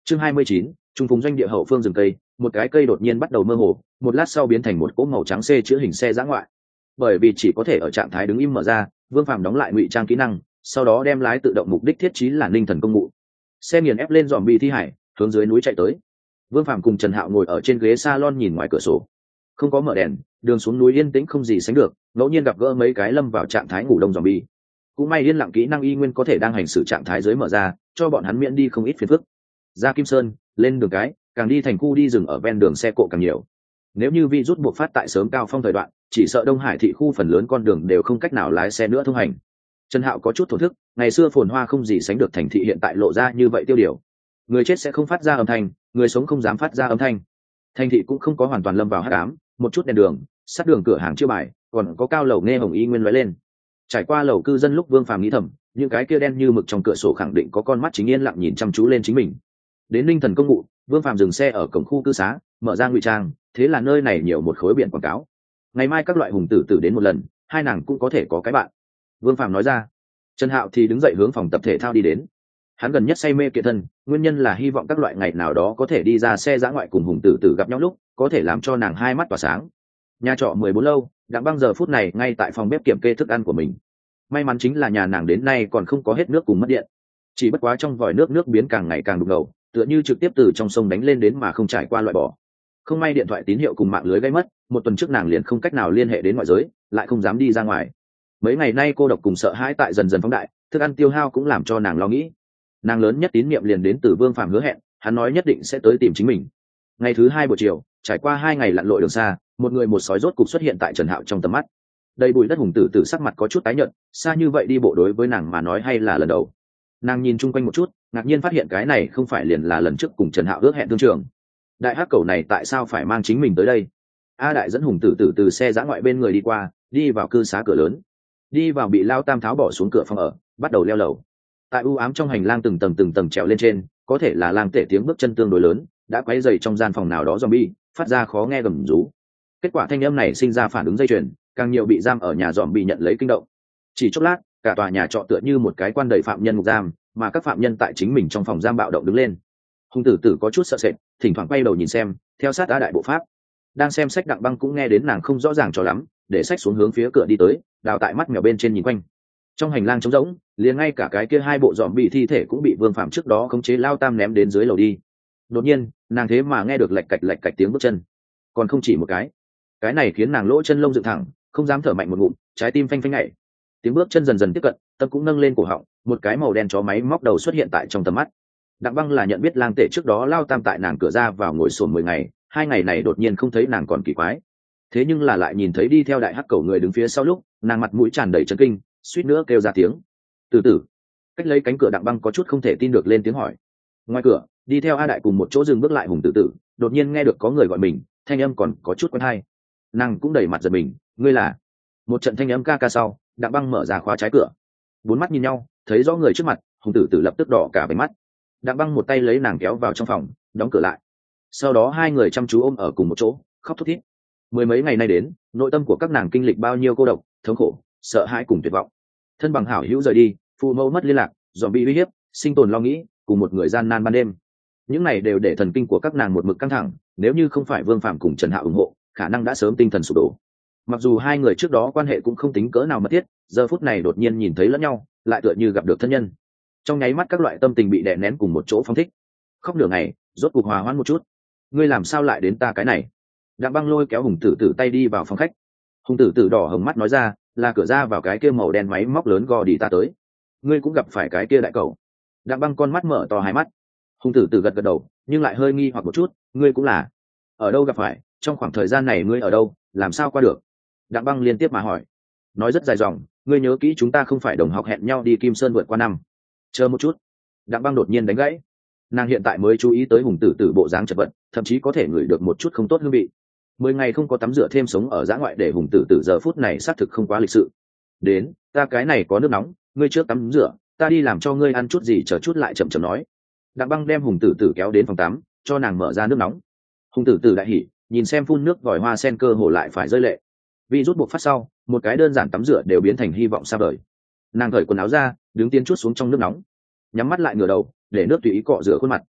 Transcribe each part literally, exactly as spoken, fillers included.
chương hai mươi chín, trung phùng doanh địa hậu phương rừng cây, một cái cây đột nhiên bắt đầu mơ hồ, một lát sau biến thành một cỗ màu trắng C chữ hình xe dã ngoại. Bởi vì chỉ có thể ở trạng thái đứng im mở ra, Vương Phàm đóng lại ngụy trang kỹ năng, sau đó đem lái tự động mục đích thiết trí là ninh thần công ngụ. Xe nghiền ép lên dòm bi thi hải, hướng dưới núi chạy tới. Vương Phàm cùng Trần Hạo ngồi ở trên ghế salon nhìn ngoài cửa sổ. Không có mở đèn, đường xuống núi yên tĩnh không gì sánh được, ngẫu nhiên gặp gỡ mấy cái lâm vào trạng thái ngủ đông dòm bi. Cũng may yên lặng kỹ năng y nguyên có thể đang hành xử trạng thái dưới mở ra, cho bọn hắn miễn đi không ít phiền phức. Ra Kim Sơn, lên đường cái, càng đi thành khu đi rừng ở ven đường xe cộ càng nhiều. Nếu như virus buộc phát tại sớm cao phong thời đoạn, chỉ sợ Đông Hải thị khu phần lớn con đường đều không cách nào lái xe nữa thông hành. Trần Hạo có chút thổ thức, ngày xưa phồn hoa không gì sánh được thành thị hiện tại lộ ra như vậy tiêu điều. Người chết sẽ không phát ra âm thanh, người sống không dám phát ra âm thanh. Thành thị cũng không có hoàn toàn lâm vào hắc ám, một chút đèn đường, sát đường cửa hàng chưa bài, còn có cao lầu nghe hồng y nguyên lóe lên. Trải qua lầu cư dân lúc Vương Phàm nghĩ thầm, những cái kia đen như mực trong cửa sổ khẳng định có con mắt chính yên lặng nhìn chăm chú lên chính mình. Đến Ninh Thần công ngụ, Vương Phàm dừng xe ở cổng khu cư xá, mở ra ngụy trang, thế là nơi này nhiều một khối biển quảng cáo. Ngày mai các loại hùng tử tử đến một lần, hai nàng cũng có thể có cái bạn. Vương Phàm nói ra. Trần Hạo thì đứng dậy hướng phòng tập thể thao đi đến. Hắn gần nhất say mê kiện thân, nguyên nhân là hy vọng các loại ngày nào đó có thể đi ra xe dã ngoại cùng hùng tử tử gặp nhau lúc, có thể làm cho nàng hai mắt tỏa sáng. Nhà trọ mười bốn lâu, Đặng Băng giờ phút này ngay tại phòng bếp kiểm kê thức ăn của mình. May mắn chính là nhà nàng đến nay còn không có hết nước cùng mất điện. Chỉ bất quá trong vòi nước nước biến càng ngày càng đục ngầu, tựa như trực tiếp từ trong sông đánh lên đến mà không trải qua loại bỏ. Không may điện thoại tín hiệu cùng mạng lưới gây mất, một tuần trước nàng liền không cách nào liên hệ đến ngoại giới, lại không dám đi ra ngoài. Mấy ngày nay cô độc cùng sợ hãi tại dần dần phóng đại, thức ăn tiêu hao cũng làm cho nàng lo nghĩ. Nàng lớn nhất tín niệm liền đến từ Vương Phàm hứa hẹn, hắn nói nhất định sẽ tới tìm chính mình. Ngày thứ hai buổi chiều, trải qua hai ngày lặn lội đường xa, một người một sói rốt cục xuất hiện tại Trần Hạo trong tầm mắt. Đầy bụi đất hùng tử tử sắc mặt có chút tái nhợt, xa như vậy đi bộ đối với nàng mà nói hay là lần đầu. Nàng nhìn chung quanh một chút, ngạc nhiên phát hiện cái này không phải liền là lần trước cùng Trần Hạo ước hẹn thương trường. Đại hắc cầu này tại sao phải mang chính mình tới đây? A Đại dẫn hùng tử tử từ xe giã ngoại bên người đi qua, đi vào cư xá cửa lớn, đi vào bị Lao Tam tháo bỏ xuống cửa phòng ở, bắt đầu leo lầu. Tại u ám trong hành lang từng tầng từng tầng trèo lên trên, có thể là lang tể tiếng bước chân tương đối lớn, đã quấy rầy trong gian phòng nào đó zombie, phát ra khó nghe gầm rú. Kết quả thanh âm này sinh ra phản ứng dây chuyền, càng nhiều bị giam ở nhà zombie nhận lấy kinh động. Chỉ chốc lát, cả tòa nhà trọ tựa như một cái quan đầy phạm nhân ngục giam, mà các phạm nhân tại chính mình trong phòng giam bạo động đứng lên. Hùng tử tử có chút sợ sệt, thỉnh thoảng quay đầu nhìn xem, theo sát A Đại bộ pháp. Đang xem sách Đặng Băng cũng nghe đến nàng không rõ ràng cho lắm, để sách xuống hướng phía cửa đi tới, đào tại mắt mèo bên trên nhìn quanh. Trong hành lang trống rỗng, liền ngay cả cái kia hai bộ dòm bị thi thể cũng bị Vương Phạm trước đó khống chế Lao Tam ném đến dưới lầu đi. Đột nhiên, nàng thế mà nghe được lạch cạch lạch cạch tiếng bước chân, còn không chỉ một cái. Cái này khiến nàng lỗ chân lông dựng thẳng, không dám thở mạnh một ngụm, trái tim phanh phanh nhảy. Tiếng bước chân dần dần tiếp cận, tâm cũng nâng lên cổ họng, một cái màu đen chó máy móc đầu xuất hiện tại trong tầm mắt. Đặng Băng là nhận biết lang tể trước đó Lao Tam tại nàng cửa ra vào ngồi sồn mười ngày, hai ngày này đột nhiên không thấy nàng còn kỳ quái. Thế nhưng là lại nhìn thấy đi theo đại hắc cầu người đứng phía sau lúc, nàng mặt mũi tràn đầy chấn kinh, suýt nữa kêu ra tiếng. Từ từ, cách lấy cánh cửa Đặng Băng có chút không thể tin được lên tiếng hỏi. Ngoài cửa, đi theo A Đại cùng một chỗ dừng bước lại hùng tử tử, đột nhiên nghe được có người gọi mình, thanh âm còn có chút quen hay. Nàng cũng đẩy mặt giật mình, ngươi là? Một trận thanh âm ca ca sau, Đặng Băng mở ra khóa trái cửa. Bốn mắt nhìn nhau, thấy rõ người trước mặt, hùng tử tử lập tức đỏ cả bánh mắt. Đặng Băng một tay lấy nàng kéo vào trong phòng, đóng cửa lại. Sau đó hai người chăm chú ôm ở cùng một chỗ, khóc thút thít. Mười mấy ngày nay đến, nội tâm của các nàng kinh lịch bao nhiêu cô độc, thống khổ, sợ hãi cùng tuyệt vọng. Thân bằng hảo hữu rời đi, phụ mẫu mất liên lạc, dòm bị uy hiếp, sinh tồn lo nghĩ, cùng một người gian nan ban đêm. Những này đều để thần kinh của các nàng một mực căng thẳng, nếu như không phải Vương Phạm cùng Trần Hạo ủng hộ, khả năng đã sớm tinh thần sụp đổ. Mặc dù hai người trước đó quan hệ cũng không tính cỡ nào mật thiết, giờ phút này đột nhiên nhìn thấy lẫn nhau, lại tựa như gặp được thân nhân. Trong nháy mắt các loại tâm tình bị đè nén cùng một chỗ phóng thích. Khóc nửa ngày, rốt cuộc hòa hoãn một chút. Ngươi làm sao lại đến ta cái này? Đặng Băng lôi kéo hùng tử tử tay đi vào phòng khách. Hùng tử tử đỏ hồng mắt nói ra, là cửa ra vào cái kia màu đen máy móc lớn gò đi ta tới. Ngươi cũng gặp phải cái kia đại cầu. Đặng Băng con mắt mở to hai mắt. Hùng tử tử gật gật đầu, nhưng lại hơi nghi hoặc một chút, ngươi cũng là? Ở đâu gặp phải? Trong khoảng thời gian này ngươi ở đâu, làm sao qua được? Đặng Băng liên tiếp mà hỏi. Nói rất dài dòng, ngươi nhớ kỹ chúng ta không phải đồng học hẹn nhau đi Kim Sơn vượt qua năm. Chờ một chút. Đặng Băng đột nhiên đánh gãy. Nàng hiện tại mới chú ý tới hùng tử tử bộ dáng chật vật, thậm chí có thể ngửi được một chút không tốt hương vị. Mười ngày không có tắm rửa thêm sống ở dã ngoại để hùng tử tử giờ phút này xác thực không quá lịch sự. Đến, ta cái này có nước nóng, ngươi trước tắm rửa, ta đi làm cho ngươi ăn chút gì chờ chút lại chậm chậm nói. Đặng Băng đem hùng tử tử kéo đến phòng tắm, cho nàng mở ra nước nóng. Hùng tử tử đại hỉ, nhìn xem phun nước vòi hoa sen cơ hồ lại phải rơi lệ. Vì rút buộc phát sau, một cái đơn giản tắm rửa đều biến thành hy vọng xa vời. Nàng cởi quần áo ra, đứng tiến chút xuống trong nước nóng, nhắm mắt lại ngửa đầu, để nước tùy ý cọ rửa khuôn mặt,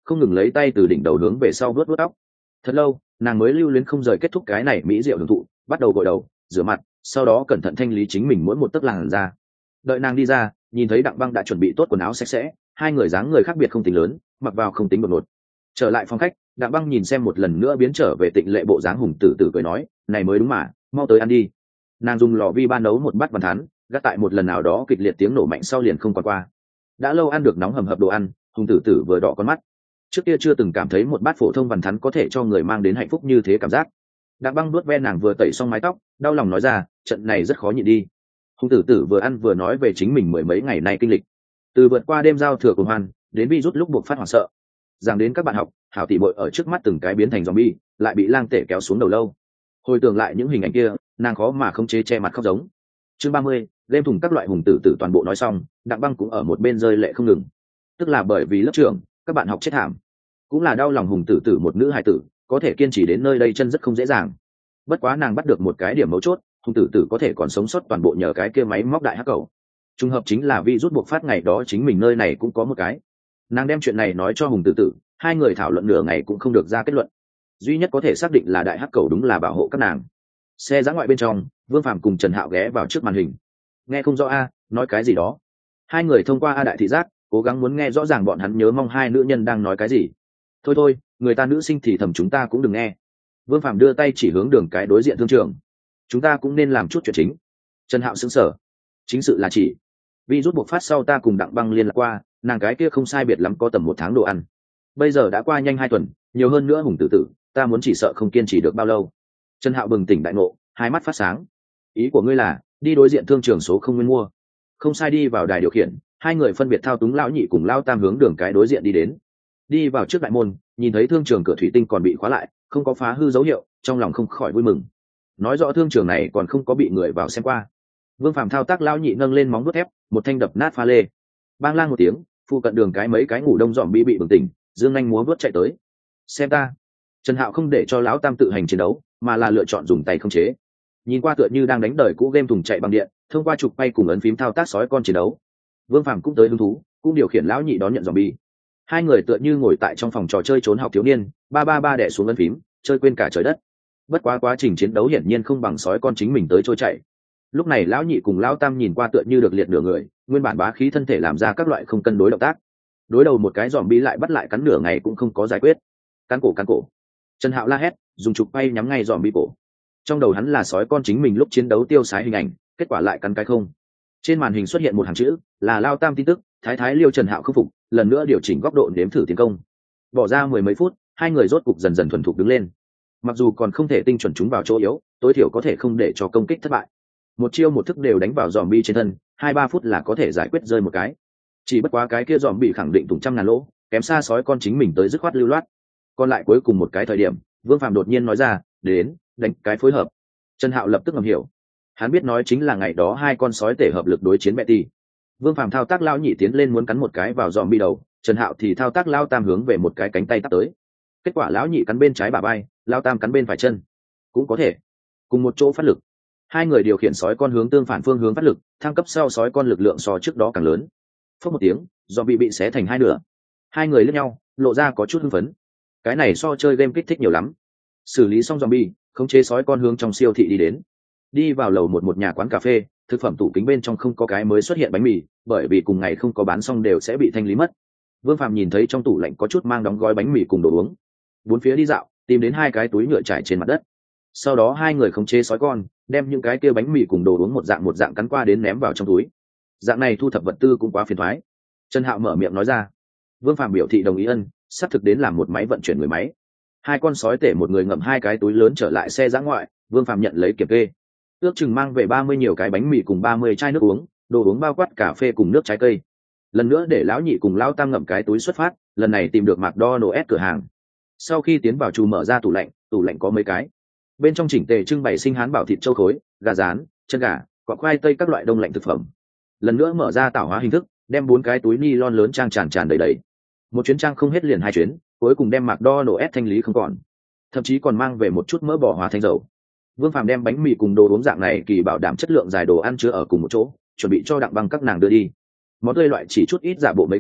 không ngừng lấy tay từ đỉnh đầu hướng về sau vuốt vuốt tóc. Thật lâu nàng mới lưu luyến không rời kết thúc cái này mỹ diệu hưởng thụ, bắt đầu gội đầu rửa mặt, sau đó cẩn thận thanh lý chính mình mỗi một tấc làn da. Đợi nàng đi ra, nhìn thấy Đặng Băng đã chuẩn bị tốt quần áo sạch sẽ, hai người dáng người khác biệt không tính lớn, mặc vào không tính đột ngột. Trở lại phòng khách, Đặng Băng nhìn xem một lần nữa biến trở về tịnh lệ bộ dáng Hùng Tử Tử cười nói, này mới đúng mà, mau tới ăn đi. Nàng dùng lò vi ban nấu một bát văn thán, gác tại một lần nào đó kịch liệt tiếng nổ mạnh sau liền không còn qua. Đã lâu ăn được nóng hầm hập đồ ăn, Hùng Tử Tử vừa đỏ con mắt. Trước kia chưa từng cảm thấy một bát phổ thông văn thán có thể cho người mang đến hạnh phúc như thế cảm giác. Đặng Băng vuốt ve nàng vừa tẩy xong mái tóc, đau lòng nói ra, trận này rất khó nhịn đi. Hùng Tử Tử vừa ăn vừa nói về chính mình mười mấy ngày nay kinh lịch, từ vượt qua đêm giao thừa cùng hoan đến virus lúc buộc phát hoảng sợ, rằng đến các bạn học hảo tỷ bội ở trước mắt từng cái biến thành zombie, lại bị lang tể kéo xuống đầu lâu. Hồi tưởng lại những hình ảnh kia, nàng khó mà không chế che mặt khóc giống. Chương ba mươi, game thùng các loại Hùng Tử Tử toàn bộ nói xong, Đặng Băng cũng ở một bên rơi lệ không ngừng. Tức là bởi vì lớp trưởng, các bạn học chết thảm, cũng là đau lòng Hùng Tử Tử một nữ hài tử, có thể kiên trì đến nơi đây chân rất không dễ dàng. Bất quá nàng bắt được một cái điểm mấu chốt, Hùng Tử Tử có thể còn sống sót toàn bộ nhờ cái kia máy móc đại hắc cầu. Trùng hợp chính là virus buộc phát ngày đó chính mình nơi này cũng có một cái. Nàng đem chuyện này nói cho Hùng Tử Tử, hai người thảo luận nửa ngày cũng không được ra kết luận. Duy nhất có thể xác định là đại hắc cầu đúng là bảo hộ các nàng. Xe giã ngoại bên trong, Vương Phàm cùng Trần Hạo ghé vào trước màn hình. Nghe không rõ a, nói cái gì đó. Hai người thông qua a đại thị giác, cố gắng muốn nghe rõ ràng bọn hắn nhớ mong hai nữ nhân đang nói cái gì. Thôi thôi, người ta nữ sinh thì thầm chúng ta cũng đừng nghe. Vương Phàm đưa tay chỉ hướng đường cái đối diện thương trường. Chúng ta cũng nên làm chút chuyện chính. Trần Hạo sững sờ. Chính sự là chỉ virus buộc phát sau ta cùng Đặng Băng liên lạc qua, nàng cái kia không sai biệt lắm có tầm một tháng đồ ăn. Bây giờ đã qua nhanh hai tuần, nhiều hơn nữa Hùng Tử Tử, ta muốn chỉ sợ không kiên trì được bao lâu. Trần Hạo bừng tỉnh đại ngộ, hai mắt phát sáng. Ý của ngươi là đi đối diện thương trường số không nguyên mua? Không sai, đi vào đài điều khiển, hai người phân biệt thao túng lão nhị cùng lao tam hướng đường cái đối diện đi đến. Đi vào trước đại môn, nhìn thấy thương trường cửa thủy tinh còn bị khóa lại, không có phá hư dấu hiệu, trong lòng không khỏi vui mừng. Nói rõ thương trường này còn không có bị người vào xem qua. Vương Phàm thao tác lão nhị nâng lên móng vuốt thép, một thanh đập nát pha lê. Bang lang một tiếng, phụ cận đường cái mấy cái ngủ đông dòm bị bị bừng tỉnh, dương nhanh múa vuốt chạy tới. Xem ta. Trần Hạo không để cho lão tam tự hành chiến đấu, mà là lựa chọn dùng tay không chế. Nhìn qua tựa như đang đánh đời cũ game thùng chạy bằng điện, thông qua trục bay cùng ấn phím thao tác sói con chiến đấu. Vương Phàm cũng tới hứng thú, cũng điều khiển lão nhị đón nhận zombie. Hai người tựa như ngồi tại trong phòng trò chơi trốn học thiếu niên, ba ba ba đè xuống ấn phím, chơi quên cả trời đất. Bất quá quá trình chiến đấu hiển nhiên không bằng sói con chính mình tới trôi chạy. Lúc này lão nhị cùng lão tam nhìn qua tựa như được liệt nửa người, nguyên bản bá khí thân thể làm ra các loại không cân đối động tác. Đối đầu một cái zombie lại bắt lại cắn nửa ngày cũng không có giải quyết. Cắn cổ cắn cổ. Trần Hạo la hét, dùng trục bay nhắm ngay zombie cổ. Trong đầu hắn là sói con chính mình lúc chiến đấu tiêu sái hình ảnh, kết quả lại cắn cái không. Trên màn hình xuất hiện một hàng chữ, là Lao Tam tin tức, thái thái liêu Trần Hạo khắc phục, lần nữa điều chỉnh góc độ nếm thử tiến công. Bỏ ra mười mấy phút, hai người rốt cục dần dần thuần thục đứng lên. Mặc dù còn không thể tinh chuẩn chúng vào chỗ yếu, tối thiểu có thể không để cho công kích thất bại. Một chiêu một thức đều đánh vào zombie trên thân, hai ba phút là có thể giải quyết rơi một cái. Chỉ bất quá cái kia zombie khẳng định thủng trăm ngàn lỗ, kém xa sói con chính mình tới dứt khoát lưu loát. Còn lại cuối cùng một cái thời điểm, Vương Phàm đột nhiên nói ra, đến, đánh cái phối hợp. Trần Hạo lập tức ngầm hiểu. Hắn biết nói chính là ngày đó hai con sói tể hợp lực đối chiến Betty. Vương Phàm thao tác lao nhị tiến lên muốn cắn một cái vào zombie đầu, Trần Hạo thì thao tác lao tam hướng về một cái cánh tay tắt tới. Kết quả lão nhị cắn bên trái bả vai, lao tam cắn bên phải chân. Cũng có thể cùng một chỗ phát lực. Hai người điều khiển sói con hướng tương phản phương hướng phát lực, thăng cấp sau sói con lực lượng so trước đó càng lớn. Phốc một tiếng, zombie bị xé thành hai nửa. Hai người liếc nhau, lộ ra có chút hưng phấn. Cái này so chơi game kích thích nhiều lắm. Xử lý xong zombie, khống chế sói con hướng trong siêu thị đi đến. Đi vào lầu một một nhà quán cà phê, thực phẩm tủ kính bên trong không có cái mới xuất hiện bánh mì, bởi vì cùng ngày không có bán xong đều sẽ bị thanh lý mất. Vương Phàm nhìn thấy trong tủ lạnh có chút mang đóng gói bánh mì cùng đồ uống. Bốn phía đi dạo, tìm đến hai cái túi nhựa trải trên mặt đất. Sau đó hai người khống chế sói con, đem những cái kia bánh mì cùng đồ uống một dạng một dạng cắn qua đến ném vào trong túi. Dạng này thu thập vật tư cũng quá phiền toái. Trần Hạo mở miệng nói ra. Vương Phàm biểu thị đồng ý ân, sắp thực đến làm một máy vận chuyển người máy. Hai con sói tể một người ngậm hai cái túi lớn trở lại xe giã ngoại, Vương Phàm nhận lấy kiểm kê. Ước chừng mang về ba mươi nhiều cái bánh mì cùng ba mươi chai nước uống, đồ uống bao quát cà phê cùng nước trái cây. Lần nữa để lão nhị cùng lão tam ngậm cái túi xuất phát, lần này tìm được McDonald's cửa hàng. Sau khi tiến vào trù mở ra tủ lạnh, tủ lạnh có mấy cái. Bên trong chỉnh tề trưng bày sinh hán bảo thịt trâu khối, gà rán, chân gà, quả khoai tây các loại đông lạnh thực phẩm. Lần nữa mở ra tảo hóa hình thức, đem bốn cái túi ni lon lớn trang tràn tràn đầy đầy. Một chuyến trang không hết liền hai chuyến, cuối cùng đem McDonald's thanh lý không còn. Thậm chí còn mang về một chút mỡ bò hóa thanh dầu. Vương Phàm đem bánh mì cùng đồ uống dạng này kỳ bảo đảm chất lượng dài đồ ăn chứa ở cùng một chỗ, chuẩn bị cho Đặng Băng các nàng đưa đi. Món tươi loại chỉ chút ít giả bộ mấy cái,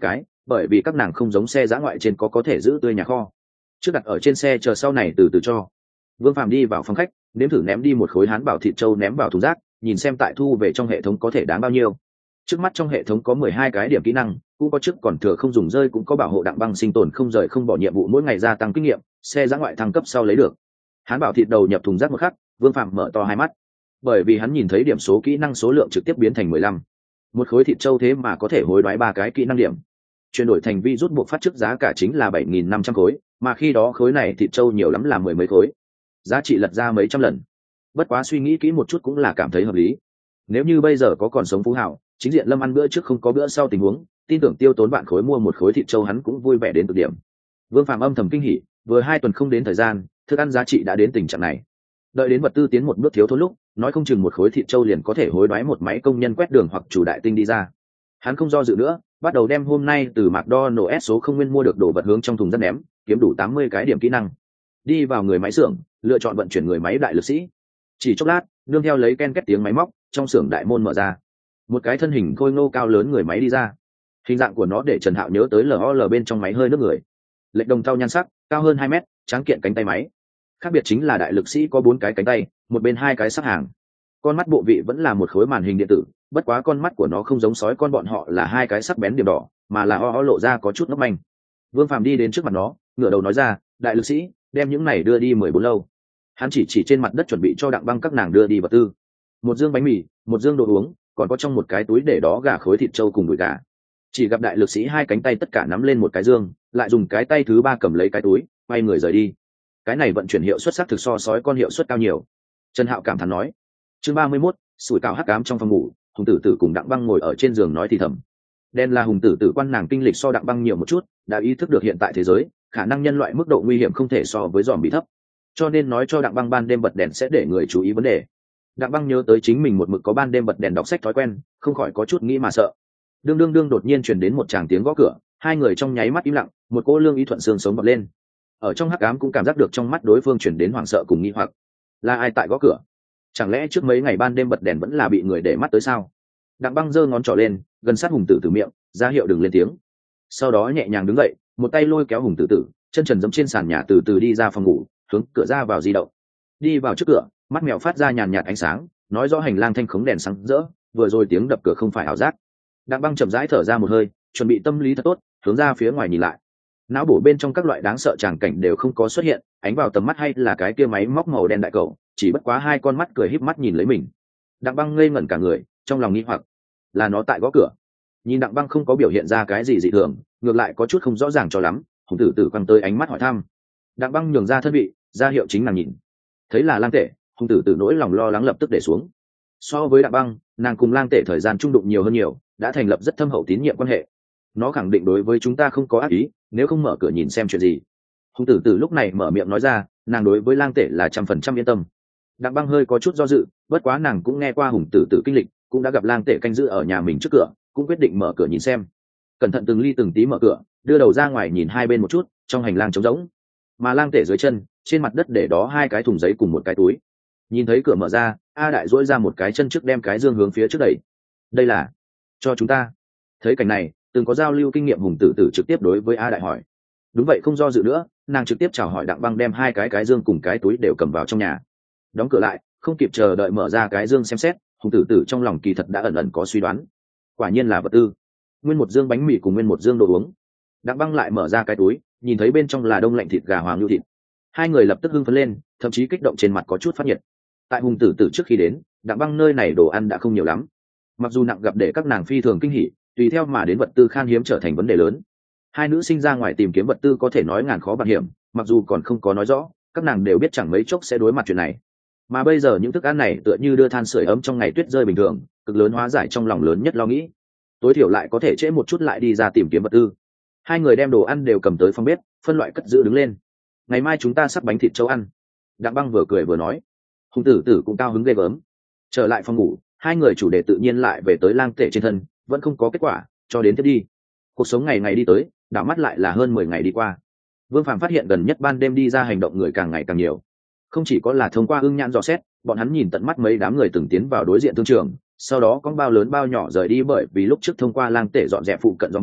bởi vì các nàng không giống xe dã ngoại trên có có thể giữ tươi nhà kho, trước đặt ở trên xe chờ sau này từ từ cho. Vương Phàm đi vào phòng khách, nếm thử ném đi một khối hán bảo thịt trâu ném vào thùng rác, nhìn xem tại thu về trong hệ thống có thể đáng bao nhiêu. Trước mắt trong hệ thống có mười hai cái điểm kỹ năng, cũng có trước còn thừa không dùng rơi, cũng có bảo hộ Đặng Băng sinh tồn không rời không bỏ nhiệm vụ mỗi ngày gia tăng kinh nghiệm, xe dã ngoại thăng cấp sau lấy được. Hán bảo thịt đầu nhập thùng rác một khắc, Vương Phàm mở to hai mắt, bởi vì hắn nhìn thấy điểm số kỹ năng số lượng trực tiếp biến thành mười lăm. Một khối thịt trâu thế mà có thể hối đoái ba cái kỹ năng điểm. Chuyển đổi thành vi rút buộc phát trước giá cả chính là bảy nghìn năm trăm khối, mà khi đó khối này thịt trâu nhiều lắm là mười mấy khối, giá trị lật ra mấy trăm lần. Bất quá suy nghĩ kỹ một chút cũng là cảm thấy hợp lý. Nếu như bây giờ có còn sống phú hảo, chính diện Lâm ăn bữa trước không có bữa sau tình huống, tin tưởng tiêu tốn vạn khối mua một khối thịt trâu hắn cũng vui vẻ đến cực điểm. Vương Phàm âm thầm kinh hỉ, vừa hai tuần không đến thời gian, thức ăn giá trị đã đến tình trạng này. Đợi đến vật tư tiến một bước thiếu thốn lúc, nói không chừng một khối thịt trâu liền có thể hối đoái một máy công nhân quét đường hoặc chủ đại tinh đi ra. Hắn không do dự nữa, bắt đầu đem hôm nay từ McDonald's số không nguyên mua được đồ vật hướng trong thùng rác ném, kiếm đủ tám mươi cái điểm kỹ năng. Đi vào người máy xưởng, lựa chọn vận chuyển người máy đại lực sĩ. Chỉ chốc lát, nương theo lấy ken két tiếng máy móc, trong xưởng đại môn mở ra. Một cái thân hình khôi ngô cao lớn người máy đi ra. Hình dạng của nó để Trần Hạo nhớ tới lờ o lờ bên trong máy hơi nước người. Lệch đồng thau nhan sắc, cao hơn hai mét, tráng kiện cánh tay máy. Khác biệt chính là đại lực sĩ có bốn cái cánh tay, một bên hai cái sắc hàng. Con mắt bộ vị vẫn là một khối màn hình điện tử, bất quá con mắt của nó không giống sói con bọn họ là hai cái sắc bén điểm đỏ, mà là ho ho lộ ra có chút ngốc manh. Vương Phàm đi đến trước mặt nó, ngửa đầu nói ra, đại lực sĩ, đem những này đưa đi mười bốn lâu. Hắn chỉ chỉ trên mặt đất chuẩn bị cho Đặng Băng các nàng đưa đi vật tư. Một dương bánh mì, một dương đồ uống, còn có trong một cái túi để đó gà khối thịt trâu cùng đùi gà. Chỉ gặp đại lực sĩ hai cánh tay tất cả nắm lên một cái dương, lại dùng cái tay thứ ba cầm lấy cái túi, quay người rời đi. Cái này vận chuyển hiệu suất sắc thực so sói con hiệu suất cao nhiều. Trần Hạo cảm thán nói. Chương ba mươi mốt, sủi cảo hắc ám trong phòng ngủ, Hùng Tử Tử cùng Đặng Băng ngồi ở trên giường nói thì thầm. Đen là Hùng Tử Tử quan nàng kinh lịch so Đặng Băng nhiều một chút, đã ý thức được hiện tại thế giới, khả năng nhân loại mức độ nguy hiểm không thể so với giòm bị thấp, cho nên nói cho Đặng Băng ban đêm bật đèn sẽ để người chú ý vấn đề. Đặng Băng nhớ tới chính mình một mực có ban đêm bật đèn đọc sách thói quen, không khỏi có chút nghĩ mà sợ. Đương đương đương đột nhiên truyền đến một tràng tiếng gõ cửa, hai người trong nháy mắt im lặng, một cô lương ý thuận xương sống bật lên. Ở trong hắc ám cũng cảm giác được trong mắt đối phương truyền đến hoảng sợ cùng nghi hoặc. Là ai tại gõ cửa? Chẳng lẽ trước mấy ngày ban đêm bật đèn vẫn là bị người để mắt tới sao? Đặng Băng giơ ngón trỏ lên, gần sát Hùng Tử Tử miệng, ra hiệu đừng lên tiếng. Sau đó nhẹ nhàng đứng dậy, một tay lôi kéo Hùng Tử Tử, chân trần giẫm trên sàn nhà từ từ đi ra phòng ngủ, hướng cửa ra vào di động. Đi vào trước cửa, mắt mèo phát ra nhàn nhạt ánh sáng, nói rõ hành lang thanh khống đèn sáng rỡ, vừa rồi tiếng đập cửa không phải ảo giác. Đặng Băng chậm rãi thở ra một hơi, chuẩn bị tâm lý thật tốt, hướng ra phía ngoài nhìn lại. Não bổ bên trong các loại đáng sợ tràng cảnh đều không có xuất hiện, ánh vào tầm mắt hay là cái kia máy móc màu đen đại cầu, chỉ bất quá hai con mắt cười híp mắt nhìn lấy mình. Đặng Băng ngây ngẩn cả người, trong lòng nghi hoặc, là nó tại gõ cửa. Nhìn Đặng Băng không có biểu hiện ra cái gì dị thường, ngược lại có chút không rõ ràng cho lắm, Hùng Tử Tử quăng tới ánh mắt hỏi thăm. Đặng Băng nhường ra thân vị, ra hiệu chính nàng nhìn. Thấy là Lang Tệ, Hùng Tử Tử nỗi lòng lo lắng lập tức để xuống. So với Đặng Băng, nàng cùng Lang Tệ thời gian chung đụng nhiều hơn nhiều, đã thành lập rất thâm hậu tín nhiệm quan hệ. Nó khẳng định đối với chúng ta không có ác ý, nếu không mở cửa nhìn xem chuyện gì. Hùng Tử Tử lúc này mở miệng nói ra, nàng đối với Lang Tệ là trăm phần trăm yên tâm. Đặng Băng hơi có chút do dự, bất quá nàng cũng nghe qua Hùng Tử Tử kinh lịch, cũng đã gặp Lang Tệ canh giữ ở nhà mình trước cửa, cũng quyết định mở cửa nhìn xem. Cẩn thận từng ly từng tí mở cửa, đưa đầu ra ngoài nhìn hai bên một chút, trong hành lang trống rỗng, mà Lang Tệ dưới chân, trên mặt đất để đó hai cái thùng giấy cùng một cái túi. Nhìn thấy cửa mở ra, A Đại duỗi ra một cái chân trước đem cái dương hướng phía trước đẩy. Đây là cho chúng ta. Thấy cảnh này, từng có giao lưu kinh nghiệm Hùng Tử Tử trực tiếp đối với A Đại hỏi. Đúng vậy, không do dự nữa, nàng trực tiếp chào hỏi Đặng Băng đem hai cái cái dương cùng cái túi đều cầm vào trong nhà. Đóng cửa lại, không kịp chờ đợi mở ra cái dương xem xét, Hùng Tử Tử trong lòng kỳ thật đã ẩn ẩn có suy đoán. Quả nhiên là vật tư, nguyên một dương bánh mì cùng nguyên một dương đồ uống. Đặng Băng lại mở ra cái túi, nhìn thấy bên trong là đông lạnh thịt gà hoàng lưu thịt. Hai người lập tức hưng phấn lên, thậm chí kích động trên mặt có chút phát nhiệt. Tại Hùng Tử Tử trước khi đến, Đặng Băng nơi này đồ ăn đã không nhiều lắm. Mặc dù nặng gặp để các nàng phi thường kinh hỉ, tùy theo mà đến vật tư khan hiếm trở thành vấn đề lớn. Hai nữ sinh ra ngoài tìm kiếm vật tư có thể nói ngàn khó vạn hiểm, mặc dù còn không có nói rõ, các nàng đều biết chẳng mấy chốc sẽ đối mặt chuyện này. Mà bây giờ những thức ăn này tựa như đưa than sưởi ấm trong ngày tuyết rơi bình thường, cực lớn hóa giải trong lòng lớn nhất lo nghĩ. Tối thiểu lại có thể trễ một chút lại đi ra tìm kiếm vật tư. Hai người đem đồ ăn đều cầm tới phòng bếp, phân loại cất giữ đứng lên. Ngày mai chúng ta sắp bánh thịt trâu ăn. Đặng Băng vừa cười vừa nói. Hùng Tử Tử cũng cao hứng ghê gớm. Trở lại phòng ngủ, hai người chủ đề tự nhiên lại về tới Lang Tệ trên thân, vẫn không có kết quả, cho đến tiếp đi. Cuộc sống ngày ngày đi tới, đảo mắt lại là hơn mười ngày đi qua. Vương Phàm phát hiện gần nhất ban đêm đi ra hành động người càng ngày càng nhiều. Không chỉ có là thông qua ưng nhãn dò xét, bọn hắn nhìn tận mắt mấy đám người từng tiến vào đối diện thương trường, sau đó có bao lớn bao nhỏ rời đi, bởi vì lúc trước thông qua Lang Tệ dọn dẹp phụ cận zombie,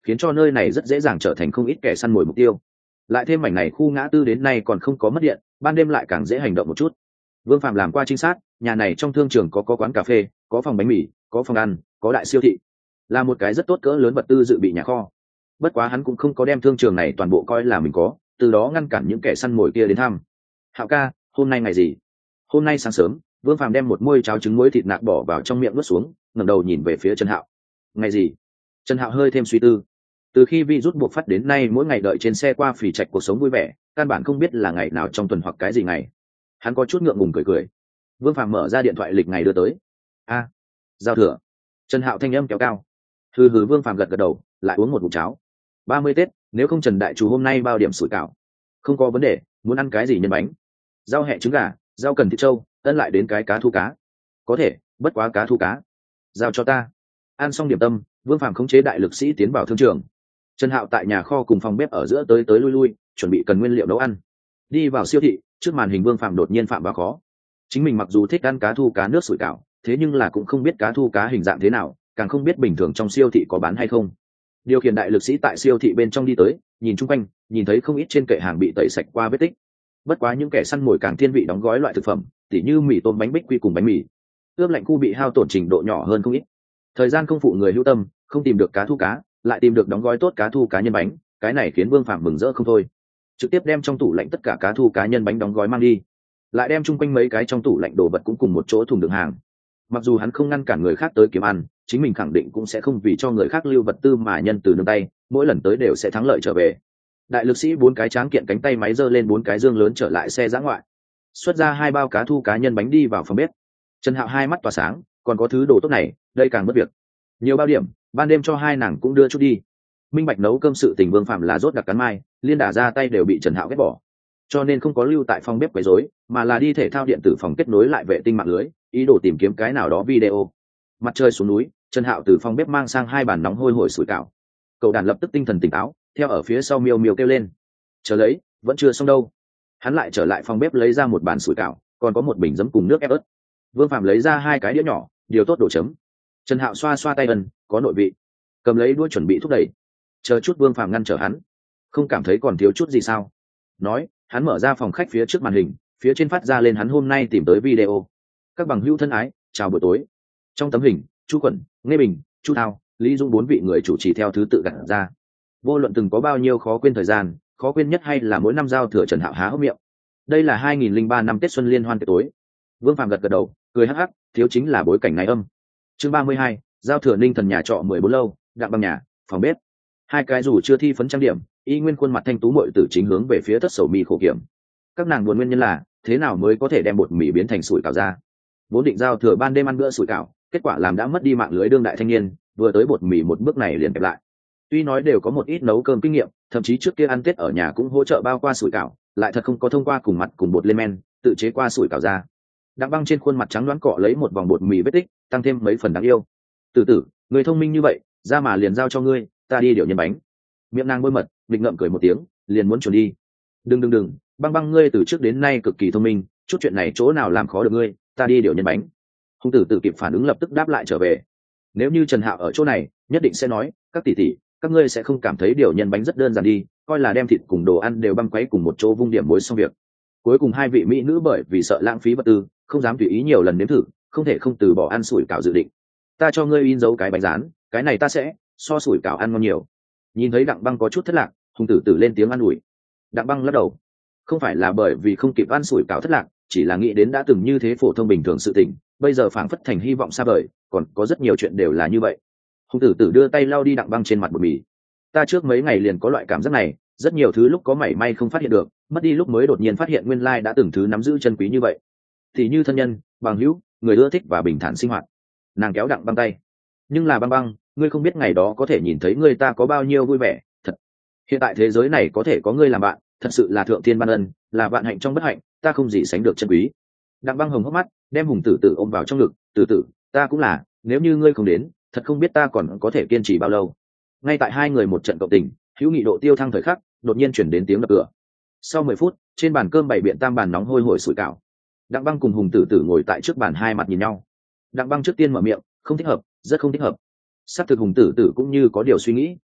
khiến cho nơi này rất dễ dàng trở thành không ít kẻ săn mồi mục tiêu. Lại thêm mảnh này khu ngã tư đến nay còn không có mất điện, ban đêm lại càng dễ hành động một chút. Vương Phạm làm qua trinh sát, nhà này trong thương trường có có quán cà phê, có phòng bánh mì, có phòng ăn, có đại siêu thị, là một cái rất tốt cỡ lớn vật tư dự bị nhà kho. Bất quá hắn cũng không có đem thương trường này toàn bộ coi là mình có, từ đó ngăn cản những kẻ săn mồi kia đến thăm. Hạo ca, hôm nay ngày gì? Hôm nay sáng sớm, Vương Phạm đem một muôi cháo trứng muối thịt nạc bỏ vào trong miệng nuốt xuống, ngẩng đầu nhìn về phía Trần Hạo. Ngày gì? Trần Hạo hơi thêm suy tư. Từ khi virus buộc phát đến nay, mỗi ngày đợi trên xe qua Phỉ Trạch cuộc sống vui vẻ, căn bản không biết là ngày nào trong tuần hoặc cái gì ngày. Hắn có chút ngượng ngùng cười cười. Vương Phạm mở ra điện thoại lịch ngày đưa tới. A, giao thừa. Trần Hạo thanh âm kéo cao. Hừ hừ, Vương Phạm gật gật đầu, lại uống một ngụm cháo. Ba mươi Tết, nếu không Trần đại chủ hôm nay bao điểm sủi cảo. Không có vấn đề, muốn ăn cái gì nhân bánh? Rau hẹ trứng gà, rau cần thịt trâu, ân lại đến cái cá thu cá. Có thể, bất quá cá thu cá. Giao cho ta. Ăn xong điểm tâm, Vương Phạm khống chế đại lực sĩ tiến vào thương trường. Trần Hạo tại nhà kho cùng phòng bếp ở giữa tới tới lui lui, chuẩn bị cần nguyên liệu nấu ăn. Đi vào siêu thị, trước màn hình Vương Phạm đột nhiên phạm vào khó. Chính mình mặc dù thích ăn cá thu cá nước sủi cảo, thế nhưng là cũng không biết cá thu cá hình dạng thế nào, càng không biết bình thường trong siêu thị có bán hay không. Điều khiển đại lực sĩ tại siêu thị bên trong đi tới, nhìn chung quanh, nhìn thấy không ít trên kệ hàng bị tẩy sạch qua vết tích. Bất quá những kẻ săn mồi càng thiên vị đóng gói loại thực phẩm, tỉ như mì tôm bánh bích quy cùng bánh mì. Ướp lạnh khu bị hao tổn trình độ nhỏ hơn không ít. Thời gian không phụ người hữu tâm, không tìm được cá thu cá, lại tìm được đóng gói tốt cá thu cá nhân bánh, cái này khiến Vương Phạm mừng rỡ không thôi. Trực tiếp đem trong tủ lạnh tất cả cá thu cá nhân bánh đóng gói mang đi, lại đem chung quanh mấy cái trong tủ lạnh đồ vật cũng cùng một chỗ thùng đựng hàng. Mặc dù hắn không ngăn cản người khác tới kiếm ăn, chính mình khẳng định cũng sẽ không vì cho người khác lưu vật tư mà nhân từ nương tay, mỗi lần tới đều sẽ thắng lợi trở về. Đại lực sĩ bốn cái tráng kiện cánh tay máy giơ lên bốn cái dương lớn trở lại xe dã ngoại, xuất ra hai bao cá thu cá nhân bánh đi vào phòng bếp. Trần Hạo hai mắt tỏa sáng, còn có thứ đồ tốt này, đây càng mất việc. Nhiều bao điểm, ban đêm cho hai nàng cũng đưa chút đi. Minh bạch nấu cơm sự tình Vương Phạm là rốt đặc cắn mai, liên đả ra tay đều bị Trần Hạo ghét bỏ, cho nên không có lưu tại phòng bếp quấy rối, mà là đi thể thao điện tử phòng kết nối lại vệ tinh mạng lưới, ý đồ tìm kiếm cái nào đó video. Mặt trời xuống núi, Trần Hạo từ phòng bếp mang sang hai bàn nóng hôi hổi sủi cảo. Cậu đàn lập tức tinh thần tỉnh táo, theo ở phía sau miêu miêu kêu lên. Chờ lấy, vẫn chưa xong đâu. Hắn lại trở lại phòng bếp lấy ra một bàn sủi cảo, còn có một bình giấm cùng nước ép ớt. Vương Phạm lấy ra hai cái đĩa nhỏ, điều tốt đổ chấm. Trần Hạo xoa xoa tay ân, có nội vị. Cầm lấy đũa chuẩn bị thúc đẩy. Chờ chút, Vương Phạm ngăn trở hắn. Không cảm thấy còn thiếu chút gì sao? Nói, hắn mở ra phòng khách phía trước màn hình, phía trên phát ra lên hắn hôm nay tìm tới video. Các bằng hữu thân ái, chào buổi tối. Trong tấm hình, Chu Quẩn, Nghe Bình, Chu Thao, Lý Dung bốn vị người chủ trì theo thứ tự gặt ra. Vô luận từng có bao nhiêu khó quên thời gian, khó quên nhất hay là mỗi năm giao thừa Trần Hạo há hốc miệng. Đây là hai nghìn lẻ ba năm Tết xuân liên hoan tiệc tối. Vương Phạm gật gật đầu, cười hắc hắc, thiếu chính là bối cảnh này âm. Chương ba mươi hai, giao thừa Ninh Thần nhà trọ mười bốn lâu, Đặng Băng nhà, phòng bếp. Hai cái dù chưa thi phấn trang điểm, y nguyên khuôn mặt thanh tú muội tử chính hướng về phía thất sầu mì khổ kiểm. Các nàng buồn nguyên nhân là, thế nào mới có thể đem bột mì biến thành sủi cảo ra? Vốn định giao thừa ban đêm ăn bữa sủi cảo, kết quả làm đã mất đi mạng lưới đương đại thanh niên, vừa tới bột mì một bước này liền kẹp lại. Tuy nói đều có một ít nấu cơm kinh nghiệm, thậm chí trước kia ăn Tết ở nhà cũng hỗ trợ bao qua sủi cảo, lại thật không có thông qua cùng mặt cùng bột lên men, tự chế qua sủi cảo ra. Đặng Băng trên khuôn mặt trắng đoán cọ lấy một vòng bột mì vết tích, tăng thêm mấy phần đáng yêu. Tử tử, người thông minh như vậy, ra mà liền giao cho ngươi, ta đi điều nhân bánh. Miệng nàng môi mật, nghịch ngợm cười một tiếng, liền muốn chuẩn đi. Đừng đừng đừng, Băng Băng ngươi từ trước đến nay cực kỳ thông minh, chút chuyện này chỗ nào làm khó được ngươi, ta đi điều nhân bánh. Hung tử tử kịp phản ứng lập tức đáp lại trở về. Nếu như Trần Hạo ở chỗ này, nhất định sẽ nói, các tỷ tỷ, các ngươi sẽ không cảm thấy điều nhân bánh rất đơn giản đi, coi là đem thịt cùng đồ ăn đều băm quấy cùng một chỗ vung điểm muối xong việc. Cuối cùng hai vị mỹ nữ bởi vì sợ lãng phí vật tư, không dám tùy ý nhiều lần nếm thử, không thể không từ bỏ ăn sủi cảo dự định. Ta cho ngươi in dấu cái bánh rán, cái này ta sẽ so sủi cảo ăn ngon nhiều. Nhìn thấy Đặng Băng có chút thất lạc, Hùng tử tử lên tiếng an ủi. Đặng Băng lắc đầu, không phải là bởi vì không kịp ăn sủi cảo thất lạc, chỉ là nghĩ đến đã từng như thế phổ thông bình thường sự tình, bây giờ phảng phất thành hy vọng xa vời, còn có rất nhiều chuyện đều là như vậy. Hùng tử tử đưa tay lau đi Đặng Băng trên mặt bột mì. Ta trước mấy ngày liền có loại cảm giác này, rất nhiều thứ lúc có mảy may không phát hiện được, mất đi lúc mới đột nhiên phát hiện nguyên lai đã từng thứ nắm giữ chân quý như vậy. Thì như thân nhân, bằng hữu, người ưa thích và bình thản sinh hoạt. Nàng kéo Đặng Băng tay. Nhưng là Băng Băng, ngươi không biết ngày đó có thể nhìn thấy người ta có bao nhiêu vui vẻ, thật. Hiện tại thế giới này có thể có ngươi làm bạn, thật sự là thượng thiên ban ân, là vạn hạnh trong bất hạnh, ta không gì sánh được chân quý. Đặng Băng hồng hốc mắt, đem Hùng tử tử ôm vào trong ngực, tử tử, ta cũng là, nếu như ngươi không đến, thật không biết ta còn có thể kiên trì bao lâu. Ngay tại hai người một trận cộng tình, hữu nghị độ tiêu thăng thời khắc, đột nhiên chuyển đến tiếng đập cửa. Sau mười phút, trên bàn cơm bày biện tam bàn nóng hôi hổi sủi cảo. Đặng Băng cùng Hùng tử tử ngồi tại trước bàn hai mặt nhìn nhau. Đặng Băng trước tiên mở miệng, không thích hợp, rất không thích hợp. Sắp thực Hùng tử tử cũng như có điều suy nghĩ.